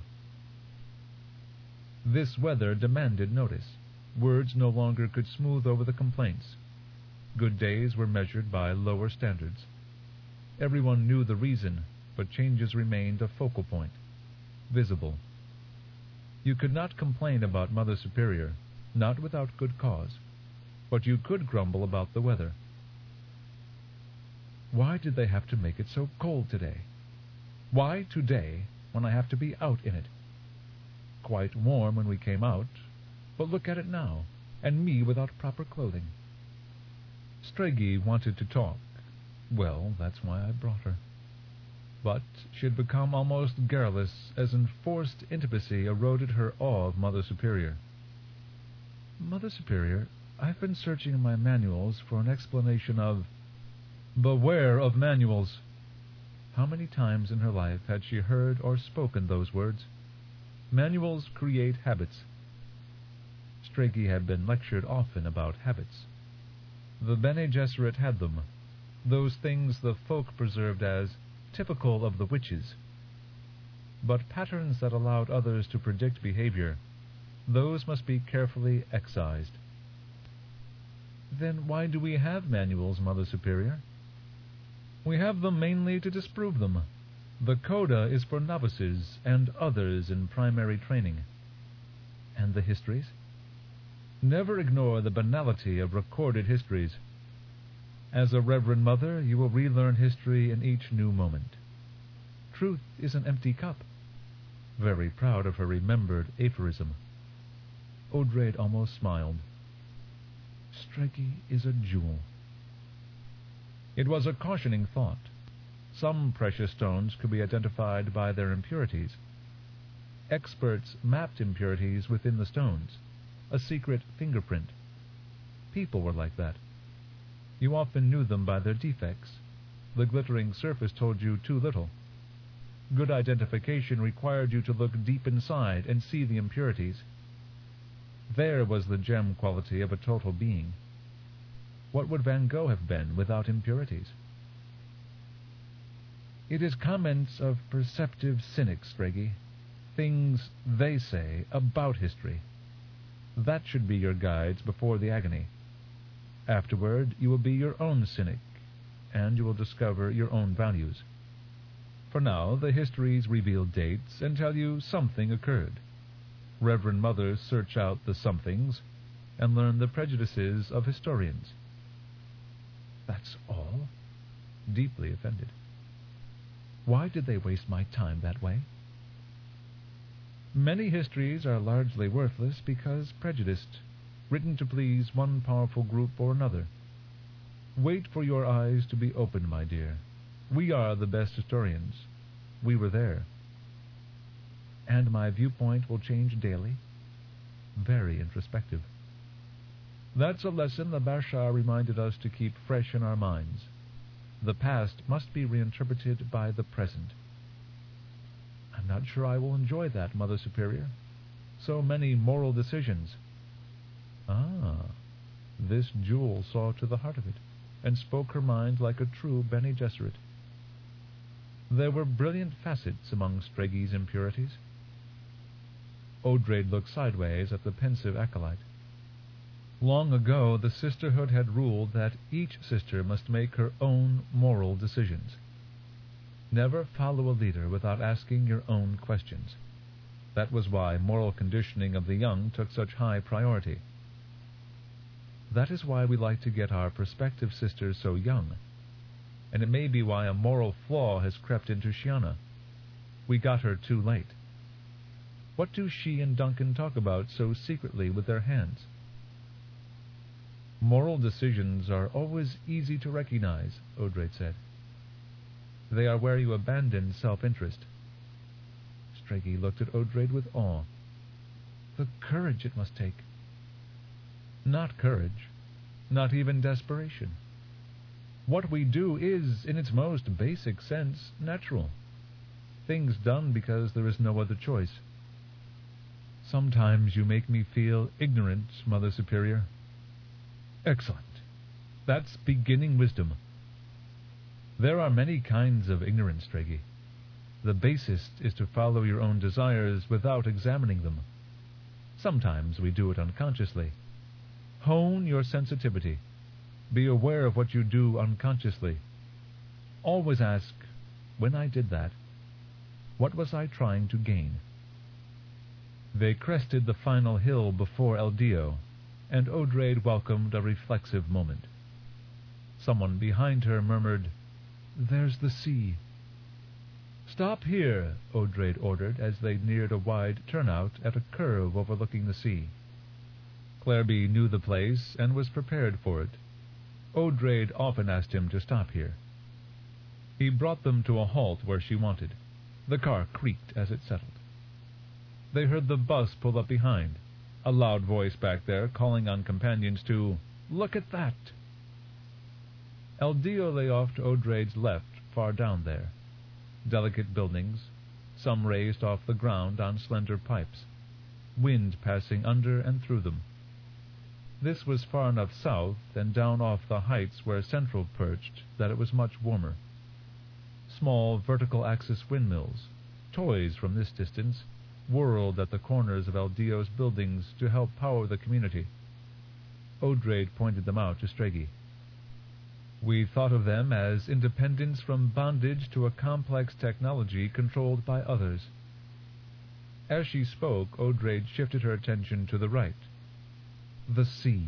This weather demanded notice. Words no longer could smooth over the complaints. Good days were measured by lower standards. Everyone knew the reason, but changes remained a focal point, visible. You could not complain about Mother Superior, not without good cause, but you could grumble about the weather. Why did they have to make it so cold today? Why today, when I have to be out in it? Quite warm when we came out, but look at it now, and me without proper clothing. Stragi wanted to talk. Well, that's why I brought her. But she had become almost garrulous as enforced intimacy eroded her awe of Mother Superior. Mother Superior, I've been searching in my manuals for an explanation of... Beware of manuals! How many times in her life had she heard or spoken those words? Manuals create habits. Stragi had been lectured often about habits. The Bene Gesserit had them, those things the folk preserved as typical of the witches. But patterns that allowed others to predict behavior, those must be carefully excised. Then why do we have manuals, Mother Superior? We have them mainly to disprove them. The coda is for novices and others in primary training. And the histories? Never ignore the banality of recorded histories. As a reverend mother, you will relearn history in each new moment. Truth is an empty cup. Very proud of her remembered aphorism. Odraid almost smiled. Stragi is a jewel. It was a cautioning thought. Some precious stones could be identified by their impurities. Experts mapped impurities within the stones, a secret fingerprint. People were like that. You often knew them by their defects. The glittering surface told you too little. Good identification required you to look deep inside and see the impurities. There was the gem quality of a total being. What would Van Gogh have been without impurities? It is comments of perceptive cynics, Strege. Things they say about history. That should be your guides before the agony. Afterward, you will be your own cynic, and you will discover your own values. For now, the histories reveal dates and tell you something occurred. Reverend mothers search out the somethings and learn the prejudices of historians. That's all? Deeply offended. Why did they waste my time that way? Many histories are largely worthless because prejudiced, written to please one powerful group or another. Wait for your eyes to be opened, my dear. We are the best historians. We were there. And my viewpoint will change daily? Very introspective. That's a lesson the Bashaw reminded us to keep fresh in our minds. The past must be reinterpreted by the present. I'm not sure I will enjoy that, Mother Superior. So many moral decisions. Ah, this jewel saw to the heart of it, and spoke her mind like a true Bene Gesserit. There were brilliant facets among Strege's impurities. Odrade looked sideways at the pensive acolyte. Long ago the sisterhood had ruled that each sister must make her own moral decisions. Never follow a leader without asking your own questions. That was why moral conditioning of the young took such high priority. That is why we like to get our prospective sisters so young, and it may be why a moral flaw has crept into Shiana. We got her too late. What do she and Duncan talk about so secretly with their hands? Moral decisions are always easy to recognize, Odrade said. They are where you abandon self-interest. Strege looked at Odrade with awe. The courage it must take. Not courage, not even desperation. What we do is, in its most basic sense, natural. Things done because there is no other choice. Sometimes you make me feel ignorant, Mother Superior. Excellent. That's beginning wisdom. There are many kinds of ignorance, Strege. The basest is to follow your own desires without examining them. Sometimes we do it unconsciously. Hone your sensitivity. Be aware of what you do unconsciously. Always ask, when I did that, what was I trying to gain? They crested the final hill before El Dio, and Odrade welcomed a reflexive moment. Someone behind her murmured, "There's the sea." "Stop here," Odrade ordered as they neared a wide turnout at a curve overlooking the sea. Clairby knew the place and was prepared for it. Odrade often asked him to stop here. He brought them to a halt where she wanted. The car creaked as it settled. They heard the bus pull up behind, a loud voice back there calling on companions to "Look at that!" El Dio lay off to Odrade's left, far down there. Delicate buildings, some raised off the ground on slender pipes, wind passing under and through them. This was far enough south and down off the heights where Central perched that it was much warmer. Small vertical axis windmills, toys from this distance, whirled at the corners of El Dio's buildings to help power the community. Odrade pointed them out to Strege. We thought of them as independence from bondage to a complex technology controlled by others. As she spoke, Odrade shifted her attention to the right. The sea.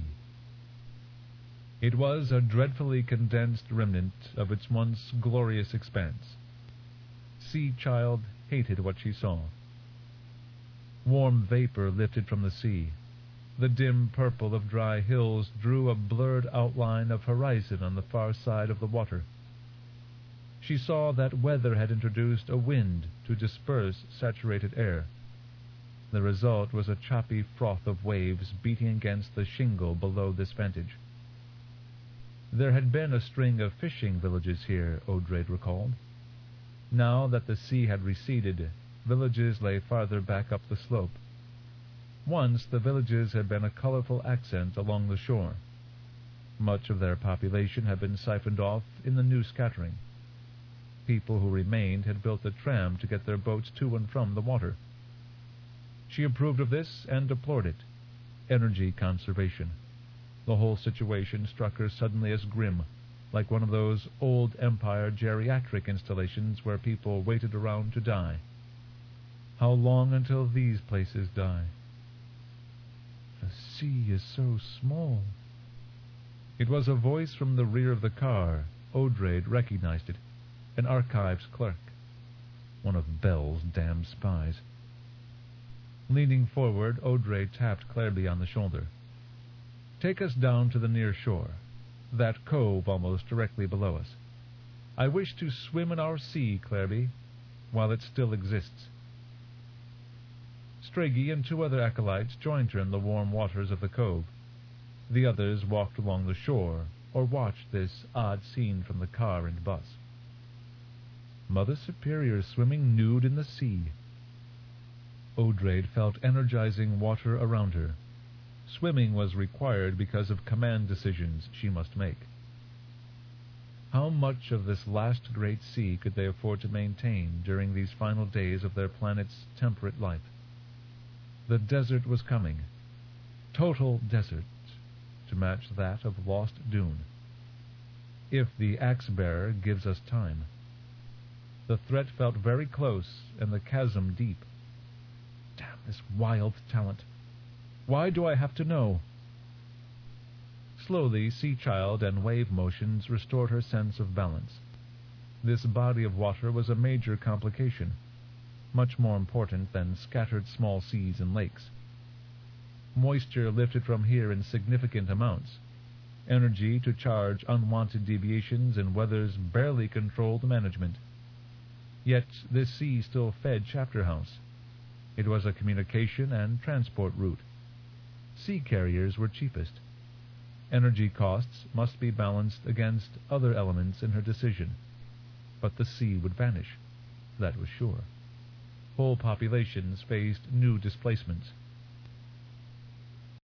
It was a dreadfully condensed remnant of its once glorious expanse. Sea Child hated what she saw. Warm vapor lifted from the sea. The dim purple of dry hills drew a blurred outline of horizon on the far side of the water. She saw that weather had introduced a wind to disperse saturated air. The result was a choppy froth of waves beating against the shingle below this vantage. There had been a string of fishing villages here, Odrade recalled. Now that the sea had receded, villages lay farther back up the slope. Once the villages had been a colorful accent along the shore. Much of their population had been siphoned off in the new scattering. People who remained had built a tram to get their boats to and from the water. She approved of this and deplored it. Energy conservation. The whole situation struck her suddenly as grim, like one of those old empire geriatric installations where people waited around to die. How long until these places die? The sea is so small. It was a voice from the rear of the car. Odrade recognized it. An archives clerk. One of Bell's damned spies. Leaning forward, Odrade tapped Clairby on the shoulder. "Take us down to the near shore, that cove almost directly below us. I wish to swim in our sea, Clairby, while it still exists." Stragi and two other acolytes joined her in the warm waters of the cove. The others walked along the shore, or watched this odd scene from the car and bus. Mother Superior swimming nude in the sea. Odrade felt energizing water around her. Swimming was required because of command decisions she must make. How much of this last great sea could they afford to maintain during these final days of their planet's temperate life? The desert was coming. Total desert, to match that of Lost Dune. If the axe-bearer gives us time. The threat felt very close, and the chasm deep. Damn this wild talent. Why do I have to know? Slowly, Sea Child and wave motions restored her sense of balance. This body of water was a major complication, much more important than scattered small seas and lakes. Moisture lifted from here in significant amounts. Energy to charge unwanted deviations in weather's barely controlled management. Yet this sea still fed Chapter House. It was a communication and transport route. Sea carriers were cheapest. Energy costs must be balanced against other elements in her decision. But the sea would vanish. That was sure. Whole populations faced new displacements.